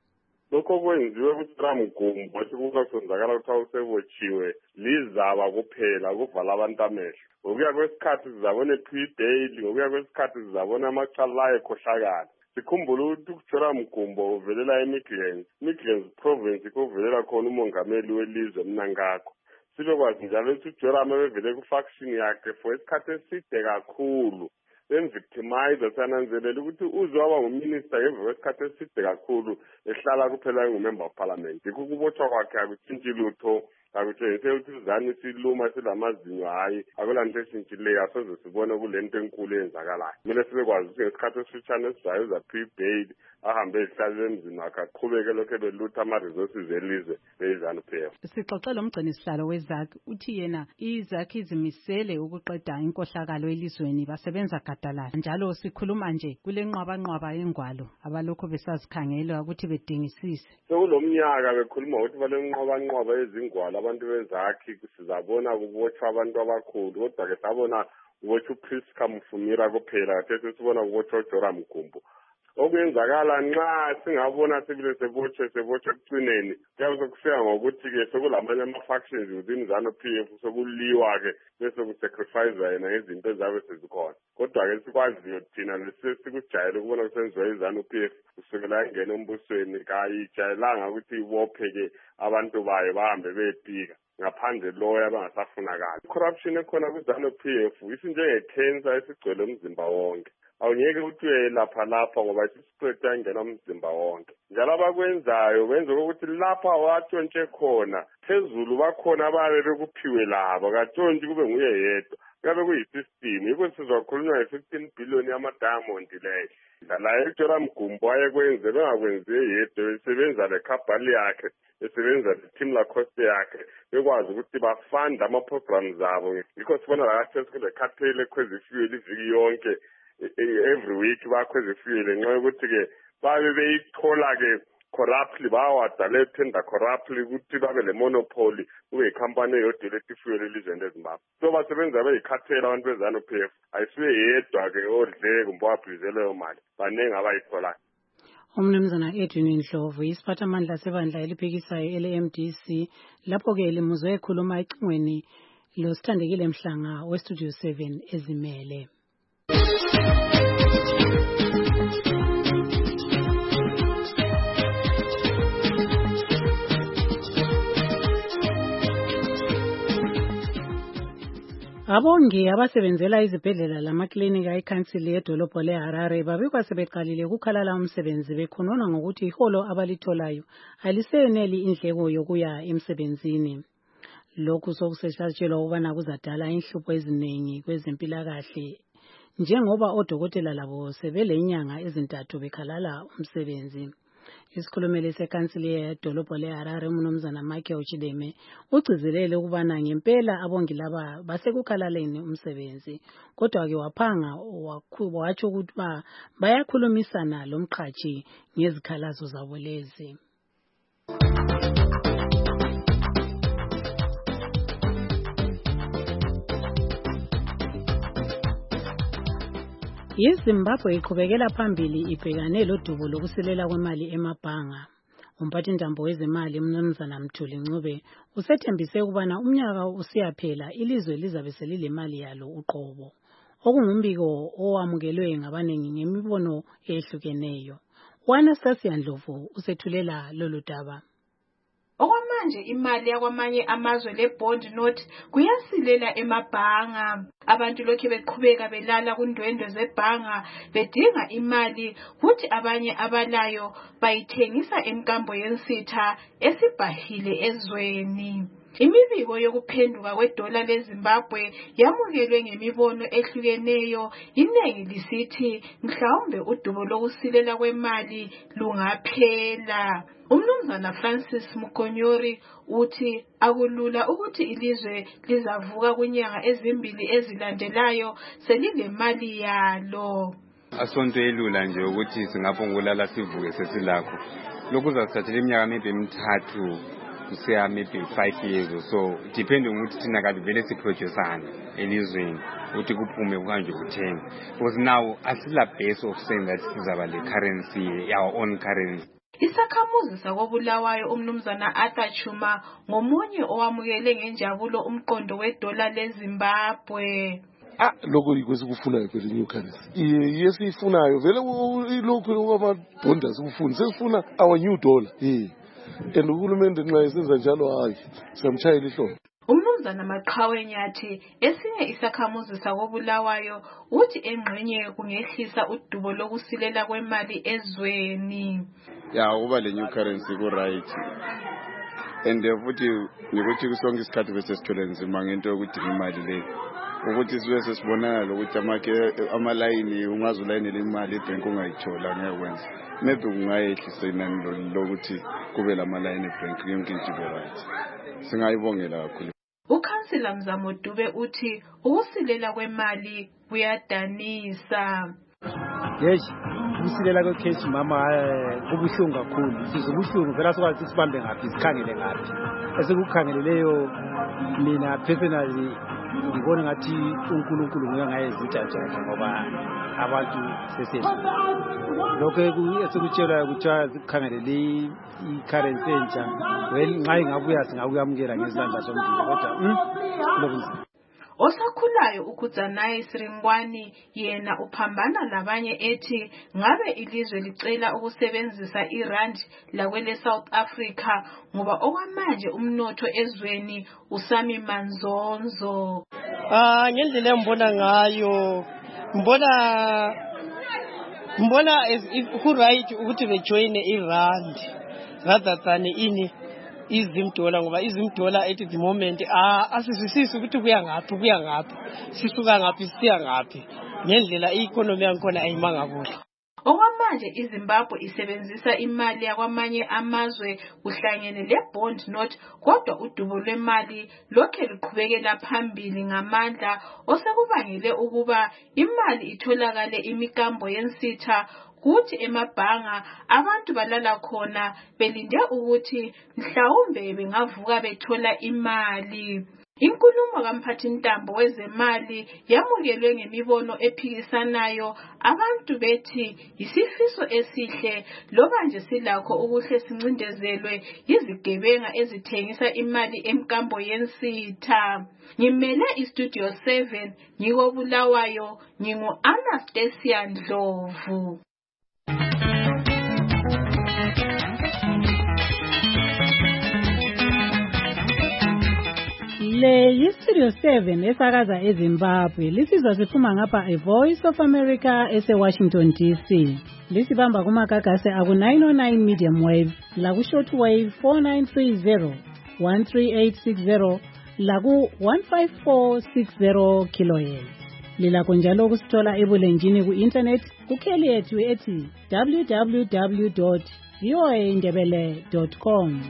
lokho kwenziwe kuTramgumbo esikungazonzakala ukuthi awusebotshiwe lizaba kuphela kuvala abantu amehlo. Ngokuya kwesikhathi sizabona pre-bail, ngokuya kwesikhathi sizabona amacala ekhohlakala. Sikhumbule ukuthi uTramgumbo uvelela eMidlands province kuvelela khona umongameli welizwe Mnangagwa. Sibekwazi njalo ukuthi uJoram ebevele ku-faction yakhe for isikhathi eside kakhulu. Bemvictimize sananzelela ukuthi uze waba nguminister ngemva kwesikhathi eside kakhulu ehlala kuphela engumember of parliament. Yikho ukubotshwa kwakhe akutshintshi lutho, akutshengise ukuthi uzani siluma silamazinyo hayi akulanto eshintshileyo asoze sibone kule nto enkulu eyenzakalayo. Kumele sibekwazi ukuthi ngesikhathi esifitshane esizayo uza pre-bail ahambe ehlale emzini wakhe aqhubeke lokhu ebelutha ama-resources elizwe beyiZANU-PF. Sixoxela umgcinisihlalo weZAC uthi yena iZAC izimisele ukuqeda inkohlakalo elizweni basebenza gadalala. Njalo sikhuluma nje kule nqwabanqwaba yengwalo abalokho besazikhangela ukuthi bedingisise. Sekulomnyaka bekhuluma ukuthi bale nqwabanqwaba yezingwalo abantu beZAC sizabona kubotshwa abantu abakhulu, kodwa ke sabona kubotshwa uPriska Mufumira kuphela, khathesi sibona kubotshwa uJoram Gumbo. Okuyenzakala nxa singabona sibile sebotshwe ekucineni kuyabe sekufika ngokuthi-ke sekulamanye ama-factions within ZANU-PF sokuliwa-ke bese kusacrificewa yena ngezinto ezabe sezikhona. Kodwa-ke sikwaziyo thina sikujayele ukubona kusenziwa iZANU-PF kusukela yangena embusweni kayijayelanga ukuthi ibophe-ke abantu bayo bahambe beyepika ngaphandle loyo abangasafunakali. Corruption ekhona kwiZANU-PF isinjenge-cancer esigcwele umzimba wonke. Awungeke ukuthi uyelapha lapha ngoba isispread yangena umzimba wonke. Njalo abakwenzayo benza ukuthi lapha watshontshe khona phezulu bakhona ababe bekuphiwe labo katshontshe kube nguye yedwa. Kabe kuyisystem yikho sizokhulunywa nge-15 billion yama-diamond leyo. La uJoram Gumbo ayekwenze bengakwenziwe yedwa besebenza lekhabhali yakhe besebenza le-team lacoste yakhe bekwazi ukuthi bafanda ama-programs abo. Yikho sibona lakathesi kule cartel ekhweza fuel iviki yonke every week bakhweza fuel nxa ukuthi-ke babe beyithola-ke corruptly bawadala tender corruptly ukuthi babe le monopoly kube ikhampani eyodwa fuel elizweni leZimbabwe. So basebenza beyikhathela abantu beZANU-PF ayisiwe yedwa-ke odle kumbe wabhizele leyo mali baningi abayitholayo. Umnumzana Edwin Ndlovu isiphathamandla sebandla eliphikisayo ele-MDC lapho-ke limuzwe ekhuluma ecingweni loSithandekile Mhlanga weStudio 7 ezimele. Abongi abasebenzela izibhedlela lamaklinika eKhansili yedolobho leHarare babikwa sebeqalile ukukhalala umsebenzi bekhonona ngokuthi iholo abalitholayo aliseneli indleko yokuya emsebenzini. Lokhu sokusetshatshelwa ukubana kuzadala inhlupho eziningi kwezempilakahle njengoba odokotela labo sebelenyanga ezintathu bekhalala umsebenzi. Isikhulumeli seKhansili yedolobho leHarare umnumzana Michael Chideme ugcizelele ukubana ngempela abongi laba basekukhalaleni umsebenzi kodwa ke waphanga watsho ukuthi bayakhulumisana lomqhashi ngezikhalazo zabo lezi. iZimbabwe iqhubekela phambili ibhekane lodubo lokusilela kwemali emabhanga. Umphathintambo wezemali umnumzana Mthuli Ncube usethembise ukubana umnyaka usiyaphela ilizwe lizabe selilemali yalo uqobo. Okungumbiko owamukelwe ngabanengi ngemibono ehlukeneyo. Anastasia Ndlovu usethulela lolu daba. Okwamanje imali yakwamanye amazwe le-bond note kuyasilela emabhanga. Abantu lokhu beqhubeka belala kundwendwe zebhanga bedinga imali kuthi abanye abalayo bayithengisa emkambo yensitha esibhahile ezweni. Imibiko yokuphenduka kwedola leZimbabwe yamukelwe ngemibono ehlukeneyo, inengi lisithi mhlawumbe udubo lokusilela kwemali lungaphela. Umnumzana Francis Mukonyori uthi akulula ukuthi ilizwe lizavuka kunyanga ezimbili ezilandelayo selilemali yalo. Asonto elula nje ukuthi singaphungula la sivuke sesilakho. Lokhu kuzasithathela iminyaka maybe emithathu kusiya maybe 5 years or so, depending ukuthi thina kade vele siproduceana elizweni ukuthi kuphume kanje kuthenga. Because now asila base of saying that sizaba le currency, our own currency. Isakhamuzi sakobulawayo umnumzana Arthur Chuma ngomunye owamukele ngenjabulo umqondo wedola leZimbabwe. Lokho yikwesikufuna phela new currency. Yesifunayo vele ilokho amabonda sikufuna. Sesifuna our new dollar. And uhulumende nxa esenza njalo hayi samchayela ihlobo. Umnumzana Maqhawe Nyathi esinye isakhamuzi sakobulawayo uthi engqenye kungehlisa udubo lokusilela kwemali ezweni. Kuba le new currency ku right. And futhi nikuthi kusonke isikhathi bese sithole nzima ngento yokuthi imali le. Ukuthi sibe sesibonakala ukuthi amalayini ungazulayinela imali ebank ungayithola ngekwenza. Maybe kungayehlisa inani lokuthi kube lamalayini ebank yonke into ibe right. Singayibongela kakhulu. Ukhansila Mzamo Dube uthi ukusilela kwemali kuyadanisa. Ukusilela kwecash mama kubuhlungu kakhulu. Sizobuhlungu phela sokwazi sibambe ngaphi sikhangele ngaphi. Esekukhangeleleyo mina personally ngibona ngathi uNkulunkulu nguye ngayezintshantsha ngoba abantu sesele. Lokho esikutshelwa ukuthi sikhangelele i-currency entsha nxa ingabuya singakuyamukela ngezandla zombili kodwa Osakhulayo uKhudzanayi Siringwani yena uphambana labanye ethi ngabe ilizwe licela ukusebenzisa irand lakwele South Africa ngoba okwamanje umnotho ezweni usami manzonzo. Ngendlela engibona ngayo mbona ku right ukuthi bejoine irand rather than izimdola ngoba izimdola at the moment asizwisisi ukuthi kuya ngaphi sisuka ngaphi siya ngaphi ngendlela i-economy yakhona ayimanga kuhle. Okwamanje iZimbabwe isebenzisa imali yakwamanye amazwe kuhlangene le-bond note kodwa udubo lwemali lokhe luqhubekela phambili ngamandla osekubangele ukuba imali itholakale imikambo yensitha kuthi emabhanga abantu balala khona belinde ukuthi mhlawumbe bengavuka bethola imali. Inkulumo kamphathintambo wezemali yamukelwe ngemibono ephikisanayo abantu bethi isifiso esihle loba nje silakho ukuhle sincindezelwe izigebenga ezithengisa imali emkambo yensitha. Ngimele iStudio 7 ngikobulawayo ngingu-Anastasia Ndlovu. Le yiStudio 7 esakaza eZimbabwe lisizwa siphuma ngapha eVoice of America eseWashington DC. Lisibamba kumagagase aku 909 medium wave laku short wave 4930 13860 laku 15460 kilohertz. Lilakho njalo ukusithola ebulenjini ku internet kukheli yethu ethi www.voaindebele.com.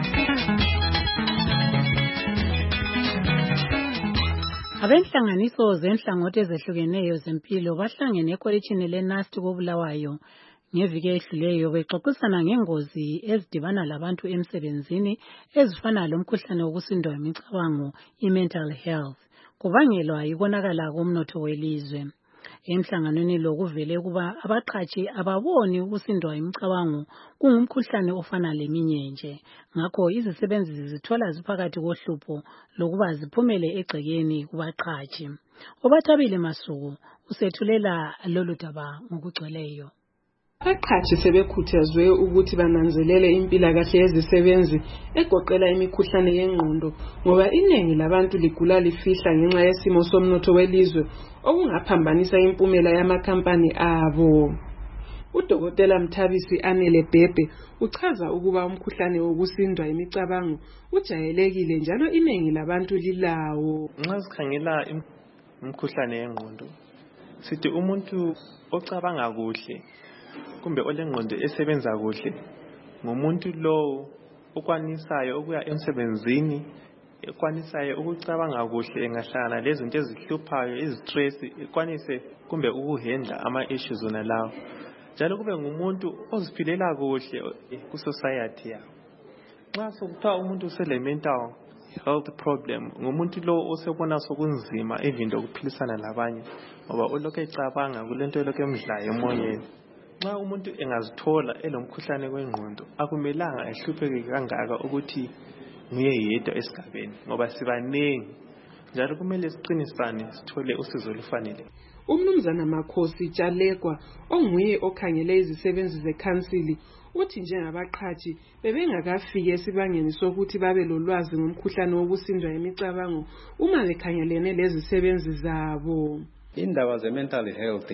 Abenhlanganiso zenhlangothi ezehlukeneyo zempilo bahlangene ekolitshini leNust kobulawayo ngeviki edluleyo bexoxisana ngengozi ezidibana labantu emsebenzini ezifana lomkhuhlane wokusindwa yimicabango i-mental health kubangelwa yikonakala komnotho welizwe. Emhlanganweni lo kuvele kuba abaqhatshi ababoni ukusindwa yimicabango kungumkhuhlane ofana leminye nje. Ngakho izisebenzi zithola ziphakathi kohlupho lokuba ziphumele egcekeni kubaqhatshi. Obathabile Masuku usethulela lolu daba ngokugcweleyo. Abaqhatshi sebekhuthazwe ukuthi bananzelele impilakahle yezisebenzi egoqela imikhuhlane yengqondo ngoba iningi labantu ligula lifihla ngenxa yesimo somnotho welizwe okungaphambanisa impumela yamakhampani abo. Udokotela Mthabisi Anele Bhebhe uchaza ukuba umkhuhlane wokusindwa imicabango ujayelekile njalo iningi labantu lilawo. Nxa sikhangela umkhuhlane yengqondo sithi umuntu ocabanga kuhle kumbe olengqondo esebenza kuhle ngumuntu lo ukwanisayo ukuya emsebenzini ekwanisayo ukucabanga kuhle engahlangana lezinto ezihluphayo izistress ekwanise kumbe ukuhandla ama-issues zona lawo njalo kube ngumuntu oziphilela kuhle ku-society yabo. Nxa sokuthiwa umuntu usele-mental health problem ngumuntu lo osebona sokunzima even lokuphilisana labanye ngoba ulokhu ecabanga kulento elokhu emdlayo emoyeni. nxa umuntu engazithola elomkhuhlane wengqondo akumelanga ehlupheke kangaka ukuthi nguye yedwa esigabeni ngoba sibanengi njalo kumele siqinisane sithole usizo olufanele. Umnumzana Makhosi Tshalekwa onguye okhangele izisebenzi zekhansili uthi njengabaqhathi bebengakafiki esibangeni sokuthi babe lolwazi ngomkhuhlane wokusindwa yemicabango uma bekhangelene lezisebenzi zabo. Indaba ze-mental health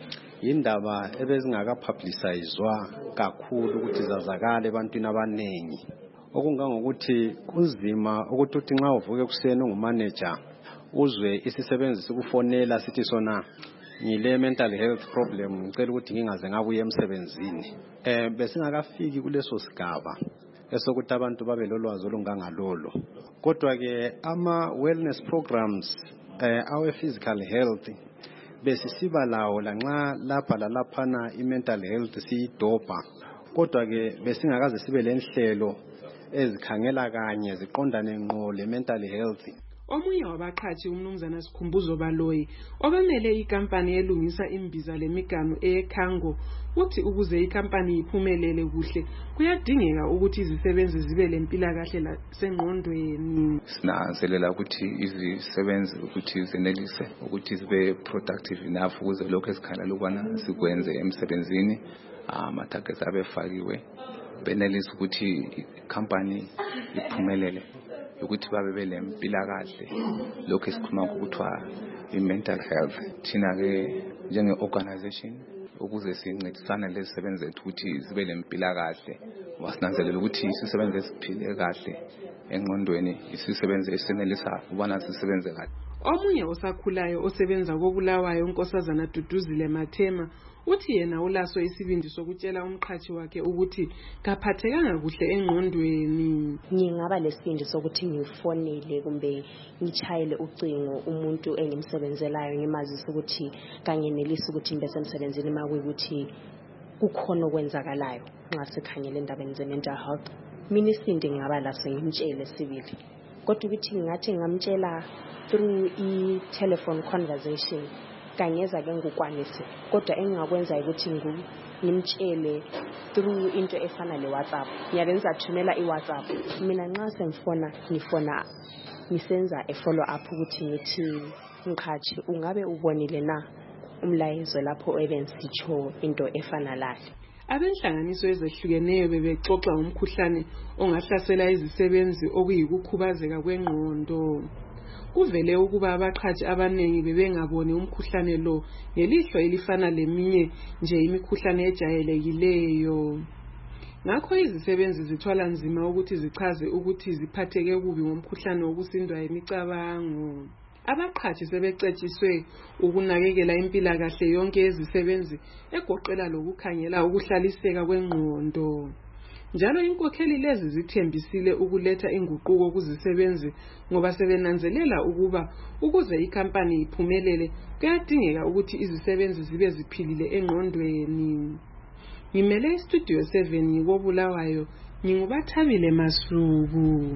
indaba ebezingakapublicizwa kakhulu ukuthi zazakale ebantwini abanengi, okungangokuthi kunzima ukuthi uthi nxa uvuke ekuseni ungumanager uzwe isisebenzi sikufonela sithi sona ngile mental health problem ngicela ukuthi ngingaze ngabuye emsebenzini. Besingakafiki kuleso sigaba esokuthi abantu babe lolwazi olungangalolo, kodwa ke ama wellness programs awe physical health besisiba lawo lanxa lapha lalaphana i-mental health siyidobha, kodwa ke besingakaze sibe lenhlelo ezikhangela kanye ziqondane ngqo le-mental health. Omunye wabaqhathi umnumzana Sikhumbuzo Baloyi obamele ikampani elungisa imbiza lemiganu eKhango uthi ukuze ikampani iphumelele kuhle kuyadingeka ukuthi izisebenzi zibe lempilakahle lasengqondweni. Sinanzelela ukuthi izisebenzi ukuthi zenelise ukuthi zibe productive enough ukuze lokho esikhala ukwana sikwenze emsebenzini, ama-targets abefakiwe benelise ukuthi ikampani iphumelele ukuthi babe belempilakahle, lokho esikhuluma ngokuthiwa i-mental health. Thina ke njenge-organization ukuze sincedisane lezisebenzi zethu ukuthi zibe lempilakahle, wasinanzelela ukuthi isisebenzi esiphile kahle engqondweni isisebenzi esenelisa ukubana sisebenze kahle. Omunye osakhulayo osebenza koBulawayo uNkosazana Duduzile Mathema uthi yena ulaso isibindi sokutshela umqhathi wakhe ukuthi kaphathekanga kuhle engqondweni. Ngingaba lesibindi sokuthi ngifonele kumbe ngichayele ucingo umuntu engimsebenzelayo ngimazisa ukuthi kangenelisi ukuthi ngibe semsebenzini makuyukuthi kukhona okwenzakalayo nxa sikhangela endabeni ze-mental health. Mina isibindi ngingaba laso ngimtshele sibili, kodwa ukuthi ngathi ngamtshela through i-telephone conversation kangeza ke ngukwanisi, kodwa engingakwenza ukuthi ngimtshele through into efana le-WhatsApp. Ngiyabe ngizathumela i-WhatsApp, mina nxa ngifona ngisenza follow up ukuthi ngithi mqhathi ungabe ubonile na umlayezo lapho ebensitsho into efana lahle. Abenhlanganiso ezehlukeneyo bebexoxa ngomkhuhlane ongahlasela izisebenzi okuyikukhubazeka kwengqondo. Kuvele ukuba abaqhathi abanengi bebengaboni umkhuhlane lo ngelihlo elifana leminye nje imikhuhlane ejayelekileyo. Ngakho izisebenzi zithwala nzima ukuthi zichaze ukuthi ziphatheke kubi ngomkhuhlane wokusindwa yemicabango. Abaqhathi sebecetshiswe ukunakekela impilakahle yonke yezisebenzi egoqela lokukhangela ukuhlaliseka kwengqondo. Njalo inkokheli lezi zithembisile ukuletha inguquko kuzisebenzi ngoba sebenanzelela ukuba ukuze ikampani iphumelele kuyadingeka ukuthi izisebenzi zibe ziphilile engqondweni. Ngimele istudio 7 ngikoBulawayo, nginguBathabile Masuku.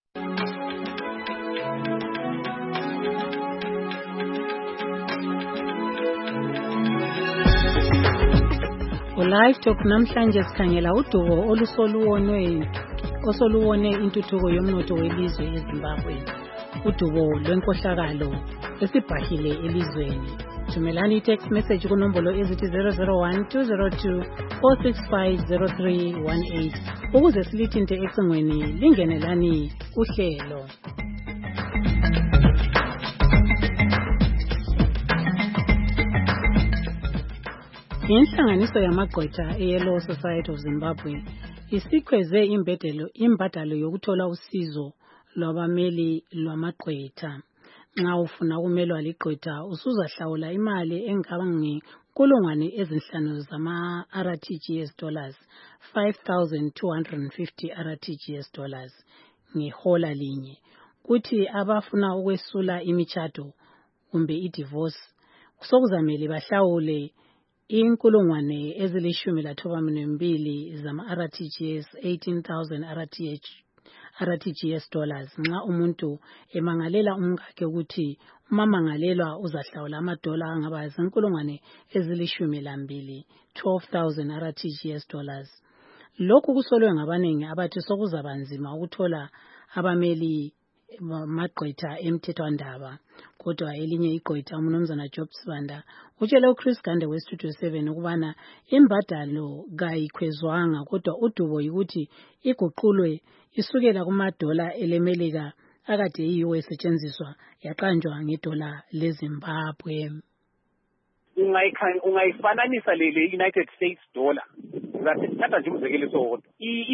Live Talk namhlanje sikhangela udubo osoluwone intuthuko yomnotho welizwe eZimbabwe. Udubo lwenkohlakalo esibhahile elizweni. Thumelani text message kunombolo ezithi 001-202-465-0318 ukuze silithinte ecingweni lingenelani uhlelo. Inhlanganiso yamagqwetha eYellow Society of Zimbabwe isikhweze imbadalo yokuthola usizo lwabameli lwamagqwetha. Nxa ufuna ukumelwa ligqwetha usuzahlawula imali engaba ngenkulungwane ezinhlanu zama-RTGS dollars, 5,250 RTGS dollars ngehola linye. Kuthi abafuna ukwesula imitshato kumbe i-divorce sokuzamele bahlawule inkulungwane ezili12 zama-RTGS, 18,000 RTGS dollars nxa umuntu emangalela umkakhe ukuthi umamangalelwa uzahlawula amadola angaba zinkulungwane ezili-12, 12,000 RTGS dollars. Lokhu kusolwe ngabaningi abathi sokuzaba nzima ukuthola abameli magqwetha emthethwandaba. Kodwa elinye igqwetha umnumzana Job Sibanda utshele uChris Gande weStudio 7 ukubana imbadalo kayikhwezwanga kodwa udubo yikuthi iguqulwe isukela kumadola elemelika akade yiwo esetshenziswa yaqanjwa ngedola leZimbabwe. Ungayifananisa le United States dollar. Ngathatha nje umzekeliso wodwa.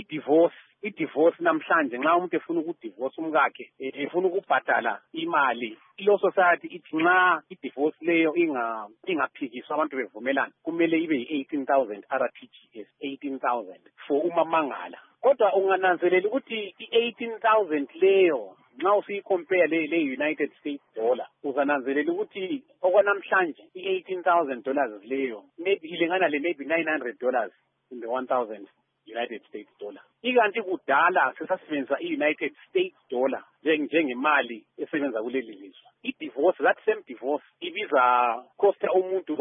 I-divorce namhlanje nxa umuntu efuna ukudivorce umkakhe efuna ukubhadala imali, iLaw Society ithi nxa i-divorce leyo ingaphikiswa abantu bevumelana kumele ibe yi-18,000 RTGS, 18,000 for umamangala. Kodwa ungananzelela ukuthi i-18,000 leyo nxa usiyicompare le United States dollar uzananzelela ukuthi okwanamhlanje i-18,000 dollars leyo maybe ilingana le maybe $900 in the 1,000 United States dollar. Ikanti kudala sesasebenzisa i-United States dollar njengemali esebenza kuleli lizwe. I-divorce, that same divorce ibiza costa umuntu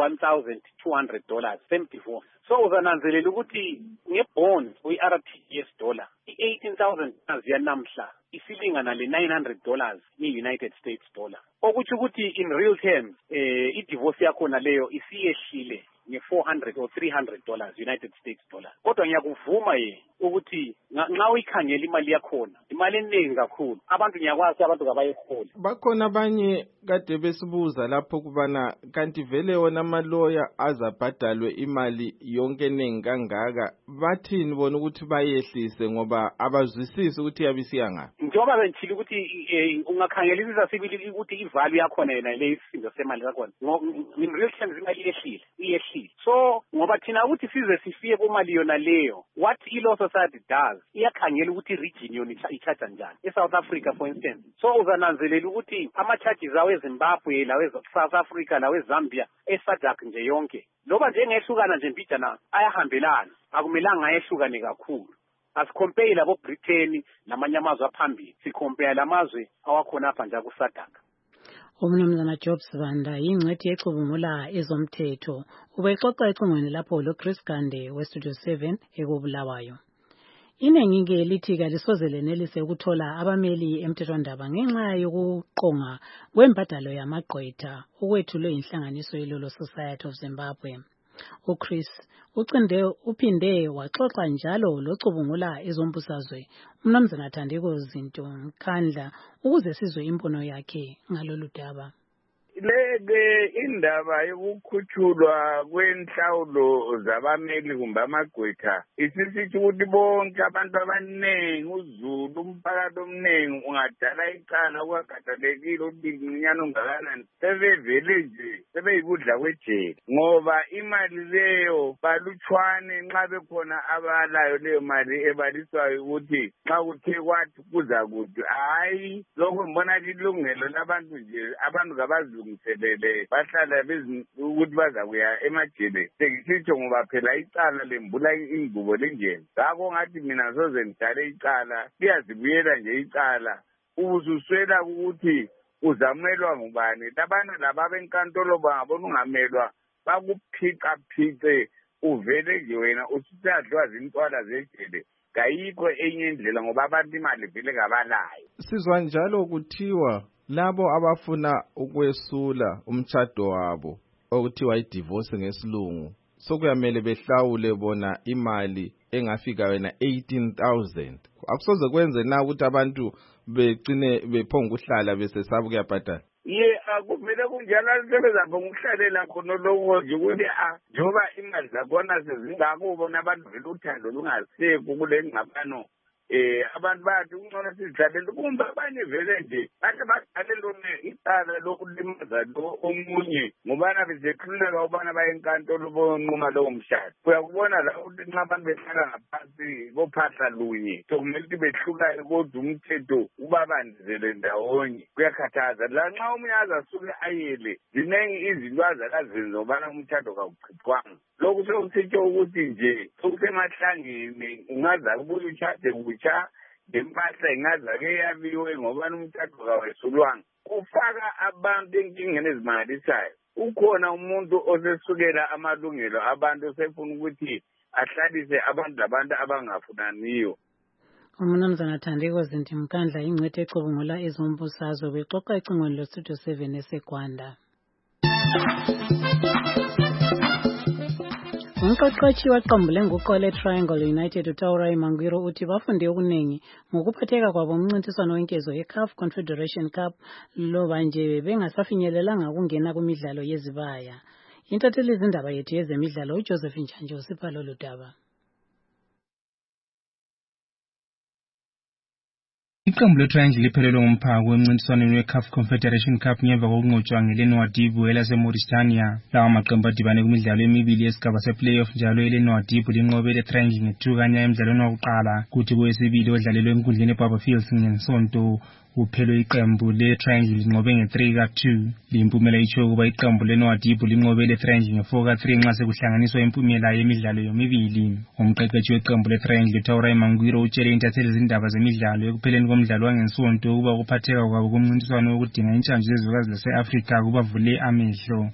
$1,200, same divorce. So uzananzelela ukuthi ngebond kwi-RTGS dollar i-18,000 yanamhla isilingana le $900 ye-United States dollar. Okuthi ukuthi in real terms i-divorce yakhona leyo isiyehlile nge-$400 or $300 United States dollar. Kodwa ngiyakuvuma ukuthi nxa uyikhangela imali yakhona imali eningi kakhulu. Abantu ngiyakwazi abantu kabayiholi. Bakhona abanye kade besibuza lapho kubana kanti vele wona amaloya azabhadalwe imali yonke eningi kangaka, bathini bona ukuthi bayehlise ngoba abazwisisi ukuthi yabisiya ngaphi? Njengoba bengithile ukuthi ungakhangelisisa sibili ukuthi ivalue yakhona yena le isindo semali yakhona. In real terms imali iyehlile. So ngoba thina ukuthi size sifike kumali yona leyo, what iLaw Society does iyakhangela ukuthi region yona i-charge njani. eSouth Africa for instance, so uzananzelela ukuthi ama-charges awe Zimbabwe lawe South Africa lawe Zambia eSADC nje yonke loba nje ngehlukana nje mbijana ayahambelana, akumelanga ayehlukane kakhulu. Asicompare labo Britain namanye amazwe aphambili, sicompare lamazwe awakhona apha nje kuSADC. Umnumzana Job Sibanda yingcwethi ecubungula ezomthetho ubexoxa ecingweni lapho loChris Gande weStudio 7 ekubulawayo. Inengi-ke lithi kalisoze lenelise ukuthola abameli emthethwandaba ngenxa yokuqonga kwembadalo yamagqwetha okwethulwe inhlanganiso yeLaw Society of Zimbabwe. uChris uphinde waxoxa njalo locubungula ezombusazwe umnumzana Thandeko Zinto Mkhandla ukuze sizwe imbono yakhe ngalolu daba. Leke indaba yokukhutshulwa kwenhlawulo zabameli kumbe amagqwetha isisithi ukuthi bonke abantu abaningi, uZulu, umphakathi omningi ungadala icala kwakhathalekile ukuthi nginyana ungakanani sebevele nje sebeyikudla kwejele ngoba imali leyo balutshwane nxa bekhona abalayo leyo mali ebaliswayo ukuthi nxa kuthe kwathi kuza kuthi hayi lokho ngibona lilungelo labantu nje, abantu kabazungu selele bahlala ukuthi bazakuya emajele sekisitsho ngoba phela icala lembula ingubo lenjeni. Ngakho ngathi mina soze ngidale icala liyazibuyela nje icala ubususwela ukuthi uzamelwa ngubani. Labana laba benkantolo bangabona ungamelwa bakuphica uvele nje wena usutadlwa zintwala zejele. Kayikho enye indlela ngoba abantu imali vele kabalayo. Sizwa njalo kuthiwa labo abafuna ukwesula umtshado wabo okuthiwa idivorce ngesilungu sokuyamele behlawule bona imali engafika wena 18,000. Akusoze kwenze na ukuthi abantu begcine bephonga uhlala besesaba ukuyabhadala? Kumele kunjalo sebezapha ukuhlalela khona lokho nje ukuthi njengoba imali zakhona sezingako ubona abantu vele uthando lungasekho kule ngxabano. Abantu bathi ungcono sizidlalele kumbe abanye vele nje bathi badlale lona icala lokulimaza lo omunye ngobana bezekhululeka ubana baye enkantolo bonquma lowo mshado. Uyakubona la ukuthi nxa abantu behlala ngaphansi kophahla lunye sokumele ukuthi behlukane kodwa umthetho ubabandizele ndawonye. Kuyakhathaza la nxa omunye azasuke ayele zinengi izinto azakazenza ngobana umthetho kawuchithwanga. Lokhu sokusitsho ukuthi nje sokusemahlangeni ungaza kubuye utshade kutsha lempahla ingazake yabiwe ngobani umthetho kawesulwanga. kufaka abantu enkingeni ezimangalisayo. Ukhona umuntu osesukela amalungelo abantu osefuna ukuthi ahlalise abantu abangafunaniyo. Umnumzana Thandeko Zintimkandla ingcwethe ecubungula ezombusazwe bexoxa ecingweni loStudio 7 eseGwanda. Umqeqeshi waqembu lenguqu le-Triangle United uTaurai Mangwiro uthi bafunde okuningi ngokuphatheka kwabo umncintiswano wenkezo ye-CAF Confederation Cup loba nje bengasafinyelelanga ukungena kumidlalo yezibaya. Intatheli izindaba yethu yezemidlalo uJoseph Njanje usipha lolu daba. Iqembu le-Triangle liphelelwe ngumphako emncintiswaneni we-CAF Confederation Cup ngemva kokunqotshwa ngeLenwadibu elase-Mauritania. Lawa maqembu adibane kumidlalo emibili yesigaba se-playoff njalo iLenwadibu linqobe le-Triangle nge-2-0 emdlalweni wokuqala, kuthi kowesibili odlalelwe enkundleni eBarberfields ngesonto uphelwe iqembu le-Triangle linqobe nge-3-2. Limpumela itsho ukuba iqembu leNwadibu linqobe le-Triangle nge-4-3 nxa sekuhlanganiswa impumela yemidlalo yomibili. Umqeqeshi weqembu le-Triangle uTaurai Mangwiro utshele intatheli izindaba zemidlalo ekupheleni komdlalo wangesonto ukuba ukuphatheka kwabo kumncintiswano wokudinga intshanje zezwekazi lase-Afrika kubavule amehlo.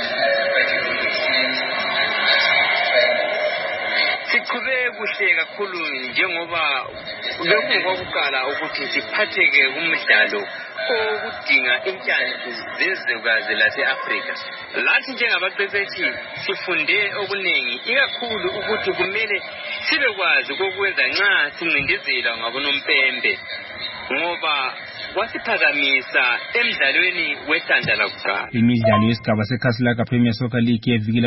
Siqhube kuhle kakhulu njengoba lokhu ngokuqala ukuthi siphatheke kumdlalo okudinga intshanje zezwekazi lase-Afrika. Lathi njengabaqeqeshi sifunde okuningi, ikakhulu ukuthi kumele sibekwazi kokwenza nxa sincindezela ngabonompembe, ngoba kwasiphazamisa emidlalweni wesandla lakuqala. Imidlalo yesigaba seKhasilaka Premier Soccer League yevikile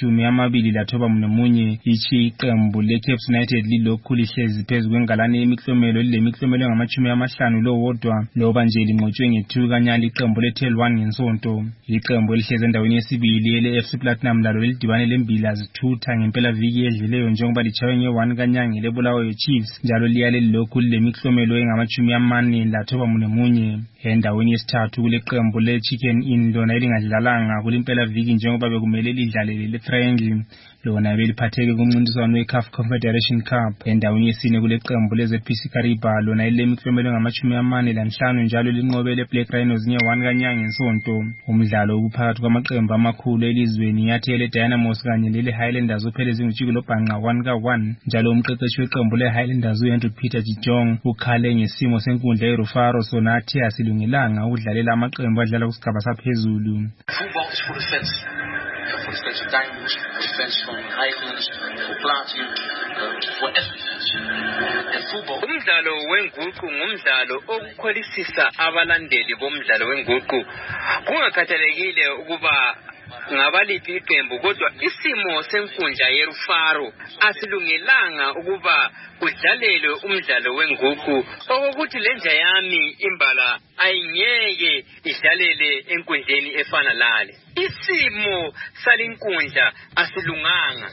ama-29 ichi iqembu le-Caps United lilokhu lihlezi phezu kwengalane yemiklomelo lilemiklomelo engama-50 lowodwa loba nje linqotshwe nge-2-0 iqembu le-Tel1 ngensonto. Iqembu elihlezi endaweni yesibili ele-FC Platinum lalo lidibane lembila zithutha ngempela viki edlileyo njengoba lichawe nge-1-0 leBulawayo Chiefs njalo liyale lilokhu lilemiklomelo engama-49. Endaweni yesithathu kule qembu le-Chicken Inn lona elingadlalanga kulimpela viki njengoba bekumele lidlalele le-Triangle lona beliphatheke kumncintiswano we-CAF Confederation Cup. Endaweni yesine kule qembu le-ZPC Kariba lona elilemiklomelo engama-45 njalo linqobe le-Black Rhinos nge-1-0 ngensonto. Umdlalo uphakathi kwamaqembu amakhulu elizweni yathi le-Dynamos kanye lele-Highlanders uphele zingutshiki lobhanqa 1-1 njalo umqeqeshi weqembu le-Highlanders uHenry Peter Jijong ukhale ngesimo senkundla yeRufaro sona athi asilungelanga ukudlalela amaqembu adlala kusigaba saphezulu. Football is for the fans. For the fans of Dynamos, for the fans from Highlands, for Platinum, for everything. Umdlalo wenguqu ngumdlalo okukholisisa abalandeli bomdlalo wenguqu. Kungakhathalekile ukuba ngabaliphi iqembu, kodwa isimo senkundla yeRufaro asilungelanga ukuba kudlalelwe umdlalo wenguqu, okokuthi lenja yami imbala ayingeke idlalele enkundleni efana lale. Isimo salinkundla asilunganga,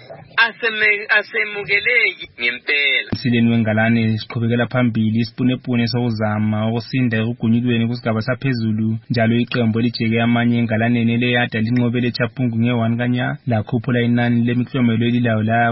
asemukeleki ngempela. Sileni wengalane siqhubekela phambili isipunepune sokuzama ukusinda ekugunyulweni kusigaba saphezulu njalo iqembu elijeke amanye engalaneni eleyada linqobele Chapungu nge-1-0 lakhuphula inani lemiklomelo elilayo laya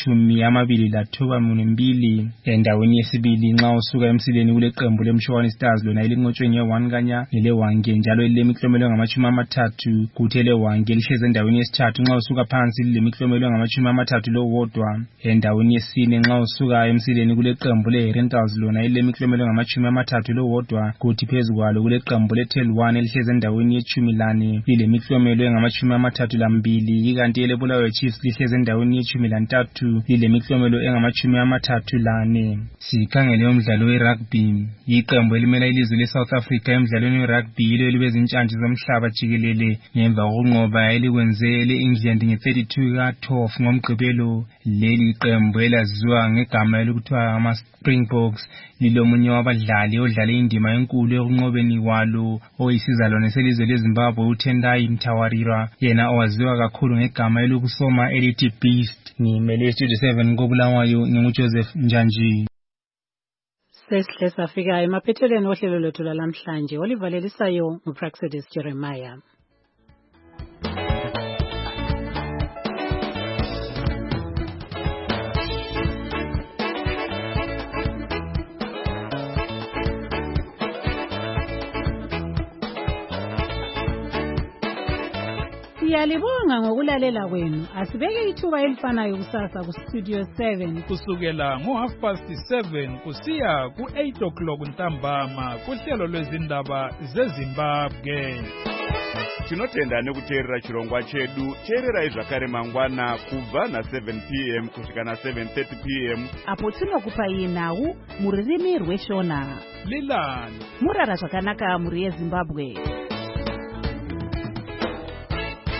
kuma-29. Endaweni yesibili nxa usuka emsileni kule qembu leMshwani Stars lona elinqotshwe nge-1-0 nelewange njalo lilemiklomelo engama-30 kuthi elewange lihlezi endaweni yesithathu nxa usuka phansi lilemiklomelo engama-30 lowodwa. Endaweni yesine nxa usuka emsileni kule qembu le-Rentals lona elilemiklomelo engama-30 lowodwa kuthi phezu kwalo kule qembu le-Tel1 elihlezi endaweni ye-14 lilemiklomelo engama-32 ikanti eleBulawayo Chiefs lihlezi endaweni ye-13 lilemiklomelo engama-34. Sikhangele umdlalo we-rugby. Iqembu elimela ilizwe le-South Africa emdlalweni we-rugby yilo elibezintshantshi zomhlaba jikelele ngemva kokunqoba elikwenze le-England nge-32-12 ngomgqibelo. Leli qembu elaziwa ngegama elokuthiwa ama-Springboks lilomunye wabadlali odlale indima enkulu ekunqobeni kwalo oyisizalwane selizwe leZimbabwe uTendai Mtawarira, yena owaziwa kakhulu ngegama elokusoma elithi Beast. Ngimele Studio 7 koBulawayo nginguJoseph Njanje. Sesihle safika emaphethelweni ohlelo lwethu lamhlanje olivalelisayo nguPraxedis Jeremiah. Siyalibonga ngokulalela kwenu. Asibeke ithuba elifanayo kusasa ku Studio 7 kusukela ngo7:30 kusiya ku8 ntambama kuhlelo lwezindaba zeZimbabwe. Tinotenda nekuteerera chirongwa chedu. Teererai zvakare mangwana kubva na7 p.m. kusvika na7:30 p.m. apo tinokupai nhau mururimi rweshona. Lilani murara zvakanaka muri yeZimbabwe.